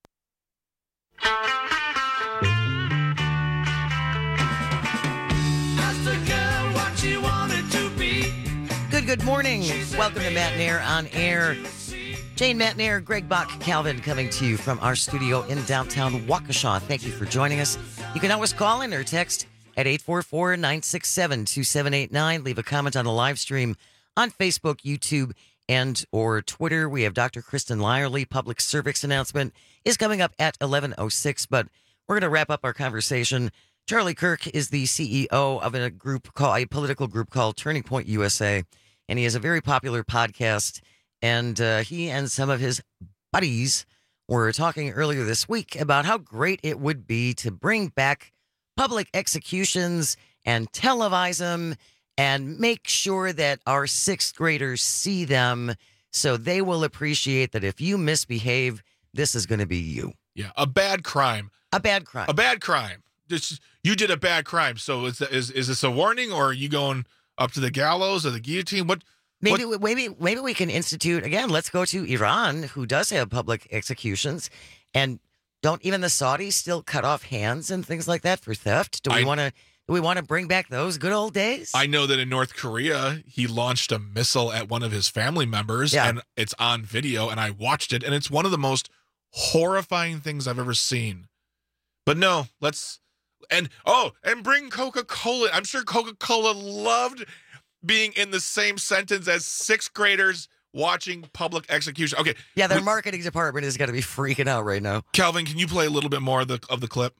Good, good morning. Welcome to Matt and Air on Air. Jane, Matt and Air, Greg Bach, Calvin coming to you from our studio in downtown Waukesha. Thank you for joining us. You can always call in or text at eight four four, nine six seven, two seven eight nine. Leave a comment on the live stream on Facebook, YouTube, and or Twitter. We have Doctor Kristen Lyerly. Public service announcement is coming up at eleven oh six, but we're going to wrap up our conversation. Charlie Kirk is the C E O of a group called a political group called Turning Point U S A, and he has a very popular podcast. And uh, he and some of his buddies were talking earlier this week about how great it would be to bring back public executions and televise them and make sure that our sixth graders see them so they will appreciate that if you misbehave, this is going to be you. Yeah, a bad crime. A bad crime. A bad crime. This, you did a bad crime. So is, is is this a warning, or are you going up to the gallows or the guillotine? What? Maybe what? maybe maybe we can institute again. Let's go to Iran, who does have public executions, and don't even the Saudis still cut off hands and things like that for theft? Do we want to? Do we want to bring back those good old days? I know that in North Korea, he launched a missile at one of his family members, yeah. and it's on video, and I watched it, and it's one of the most horrifying things I've ever seen. But no, let's and oh, and bring Coca-Cola. I'm sure Coca-Cola loved being in the same sentence as sixth graders watching public execution. Okay. Yeah, their we, marketing department is going to be freaking out right now. Calvin, can you play a little bit more of the of the clip?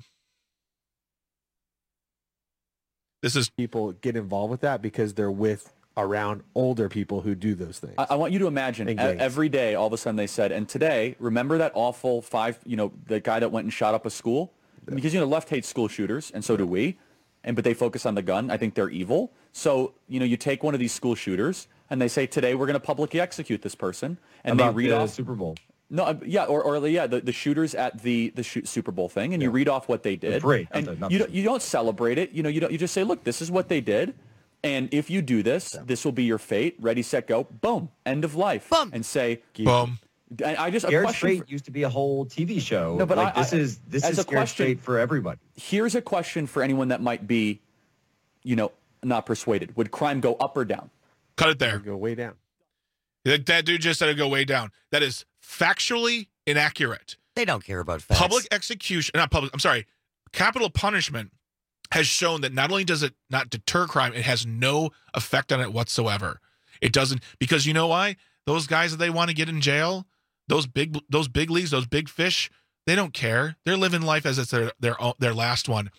This is people get involved with that because they're with around older people who do those things. I, I want you to imagine e- every day, all of a sudden they said, and today, remember that awful five, you know, the guy that went and shot up a school? Yeah. Because, you know, left hates school shooters, and so do we. And but they focus on the gun. I think they're evil. So, you know, you take one of these school shooters and they say, today we're going to publicly execute this person. And About they read the off Super Bowl. No, uh, yeah, or, or yeah, the, the shooters at the the shoot Super Bowl thing, and yeah. you read off what they did. Great. And not the, not you the, don't, you don't celebrate it. You know, you don't. You just say, look, this is what they did, and if you do this, yeah. this will be your fate. Ready, set, go. Boom. End of life. Boom. And say, boom. I, I just Scared a question Straight for, used to be a whole T V show. No, but like, I, this I, is this as is a Scared question, Straight for everybody. Here's a question for anyone that might be, you know, not persuaded. Would crime go up or down? Cut it there. Go way down. That dude just said it'd go way down. That is factually inaccurate. They don't care about facts. Public execution, not public, I'm sorry, capital punishment has shown that not only does it not deter crime, it has no effect on it whatsoever. It doesn't, because you know why? Those guys that they want to get in jail, those big those big leagues, those big fish, they don't care. They're living life as it's their their their last one.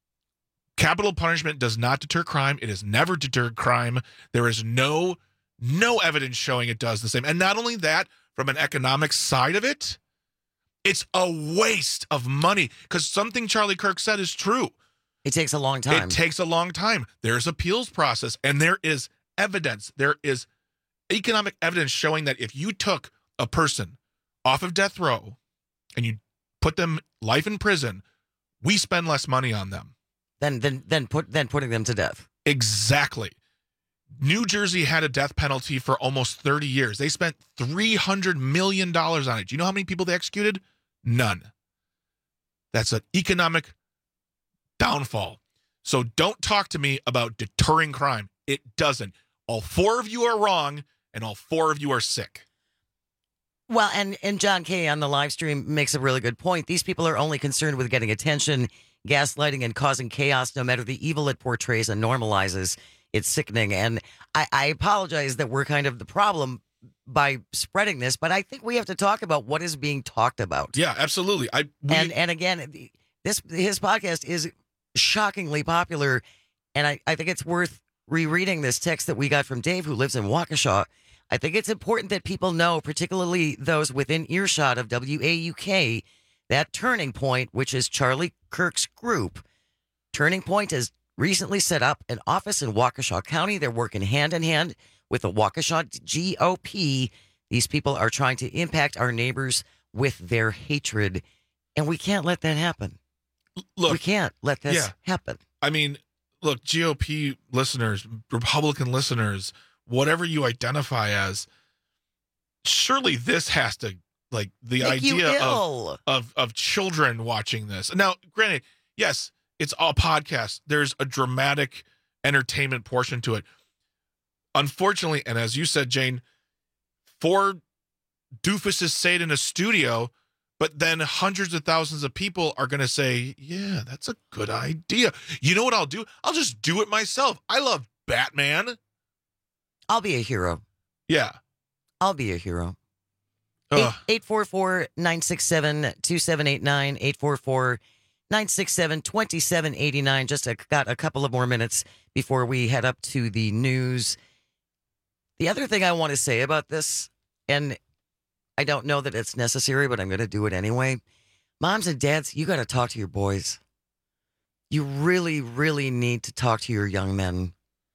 Capital punishment does not deter crime. It has never deterred crime. There is no no evidence showing it does the same. And not only that, from an economic side of it, it's a waste of money, because something Charlie Kirk said is true. It takes a long time. It takes a long time. There's appeals process, and there is evidence. There is economic evidence showing that if you took a person off of death row and you put them life in prison, we spend less money on them. Then then then put then putting them to death. Exactly. New Jersey had a death penalty for almost thirty years. They spent three hundred million dollars on it. Do you know how many people they executed? None. That's an economic downfall. So don't talk to me about deterring crime. It doesn't. All four of you are wrong, and all four of you are sick. Well, and, and John Kay on the live stream makes a really good point. These people are only concerned with getting attention, gaslighting, and causing chaos, no matter the evil it portrays and normalizes. It's sickening. And I, I apologize that we're kind of the problem by spreading this, but I think we have to talk about what is being talked about. Yeah, absolutely. I we, And and again, this his podcast is shockingly popular, and I, I think it's worth rereading this text that we got from Dave, who lives in Waukesha. I think it's important that people know, particularly those within earshot of W A U K, that Turning Point, which is Charlie Kirk's group, Turning Point has recently set up an office in Waukesha County. They're working hand in hand with the Waukesha G O P. These people are trying to impact our neighbors with their hatred, and we can't let that happen. Look, we can't let this yeah. happen. I mean, look, G O P listeners, Republican listeners, whatever you identify as, surely this has to, like, the Make you idea ill. of, of of children watching this. Now, granted, yes, it's all podcasts. There's a dramatic entertainment portion to it. Unfortunately, and as you said, Jane, four doofuses say it in a studio, but then hundreds of thousands of people are going to say, yeah, that's a good idea. You know what I'll do? I'll just do it myself. I love Batman. I'll be a hero. Yeah. I'll be a hero. Ugh. eight four four, nine six seven, two seven eight nine, eight four four, nine six seven, two seven eight nine. Just a, got a couple of more minutes before we head up to the news. The other thing I want to say about this, and I don't know that it's necessary, but I'm going to do it anyway. Moms and dads, you got to talk to your boys. You really, really need to talk to your young men.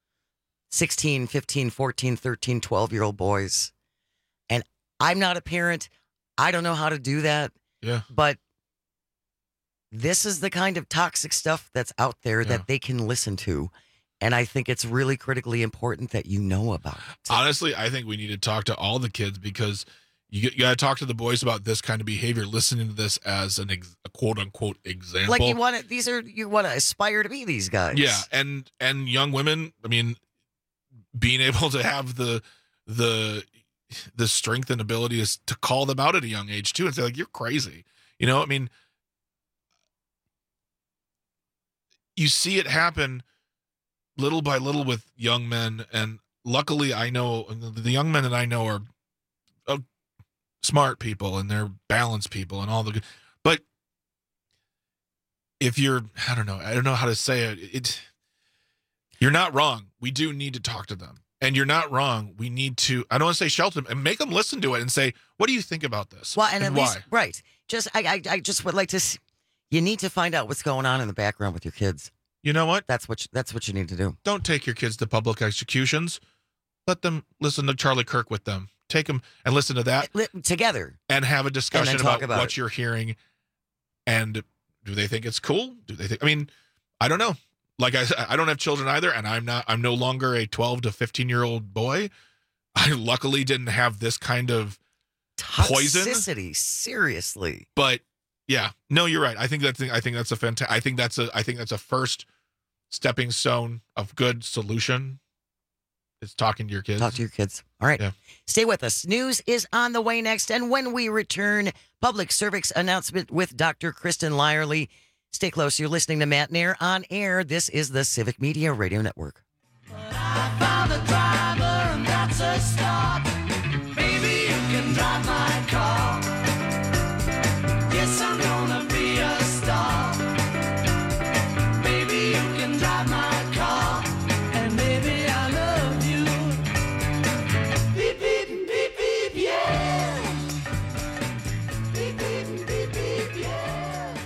sixteen, fifteen, fourteen, thirteen, twelve-year-old boys. And I'm not a parent. I don't know how to do that. Yeah. But this is the kind of toxic stuff that's out there Yeah. that they can listen to. And I think it's really critically important that you know about it. Honestly, I think we need to talk to all the kids because you, you got to talk to the boys about this kind of behavior, listening to this as an ex, a quote unquote example. Like you want to, these are, you want to aspire to be these guys. Yeah. And, and young women, I mean, being able to have the, the, the strength and ability is to call them out at a young age too and say, like, you're crazy. You know, I mean, you see it happen little by little with young men, and luckily I know the young men that I know are uh, smart people and they're balanced people and all the good. But if you're, I don't know, I don't know how to say it. It, you're not wrong. We do need to talk to them, and you're not wrong. We need to, I don't want to say shelter them, and make them listen to it and say, what do you think about this? Well, and, and at why? least, right. Just, I, I, I just would like to, s- you need to find out what's going on in the background with your kids. You know what? That's what you, that's what you need to do. Don't take your kids to public executions. Let them listen to Charlie Kirk with them. Take them and listen to that Li- together and have a discussion talk about, about what it. you're hearing. And do they think it's cool? Do they think? I mean, I don't know. Like I, I don't have children either, and I'm not. I'm no longer a twelve to fifteen year old boy. I luckily didn't have this kind of poison. Toxicity, seriously. But yeah, no, you're right. I think that's. I think that's a fantastic. I think that's a. I think that's a first stepping stone of good solution. Is talking to your kids. Talk to your kids. All right. Yeah. Stay with us. News is on the way next. And when we return, public service announcement with Doctor Kristen Lyerly. Stay close. You're listening to Matt Nair on air. This is the Civic Media Radio Network. I found a driver and that's a start. Baby, you can drive my car. Yes, I'm gonna be a star. Baby, you can drive my car. And baby, I love you. Beep, beep, beep, beep, yeah. Beep, beep, beep, beep, yeah.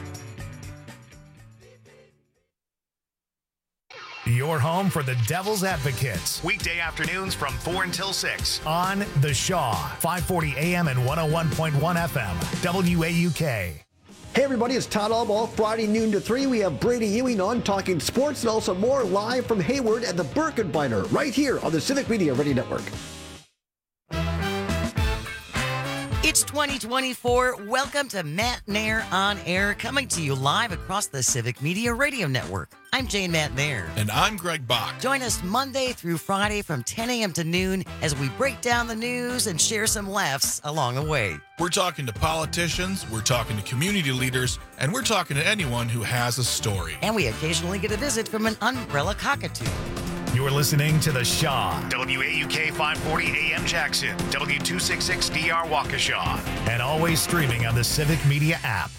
Your home for the Devil's Advocates. Weekday afternoons from four until six on The Shaw, five forty A M and one oh one point one F M, W A U K. Hey everybody, it's Todd Allball. Friday noon to three, we have Brady Ewing on talking sports and also more live from Hayward at the Birkenbeiner right here on the Civic Media Radio Network. It's twenty twenty-four. Welcome to Matt Nair on Air, coming to you live across the Civic Media Radio Network. I'm Jane Matt Nair. And I'm Greg Bach. Join us Monday through Friday from ten a.m. to noon as we break down the news and share some laughs along the way. We're talking to politicians, we're talking to community leaders, and we're talking to anyone who has a story. And we occasionally get a visit from an umbrella cockatoo. You're listening to The Shaw, W A U K five forty A M Jackson, W two sixty-six D R Waukesha, and always streaming on the Civic Media app.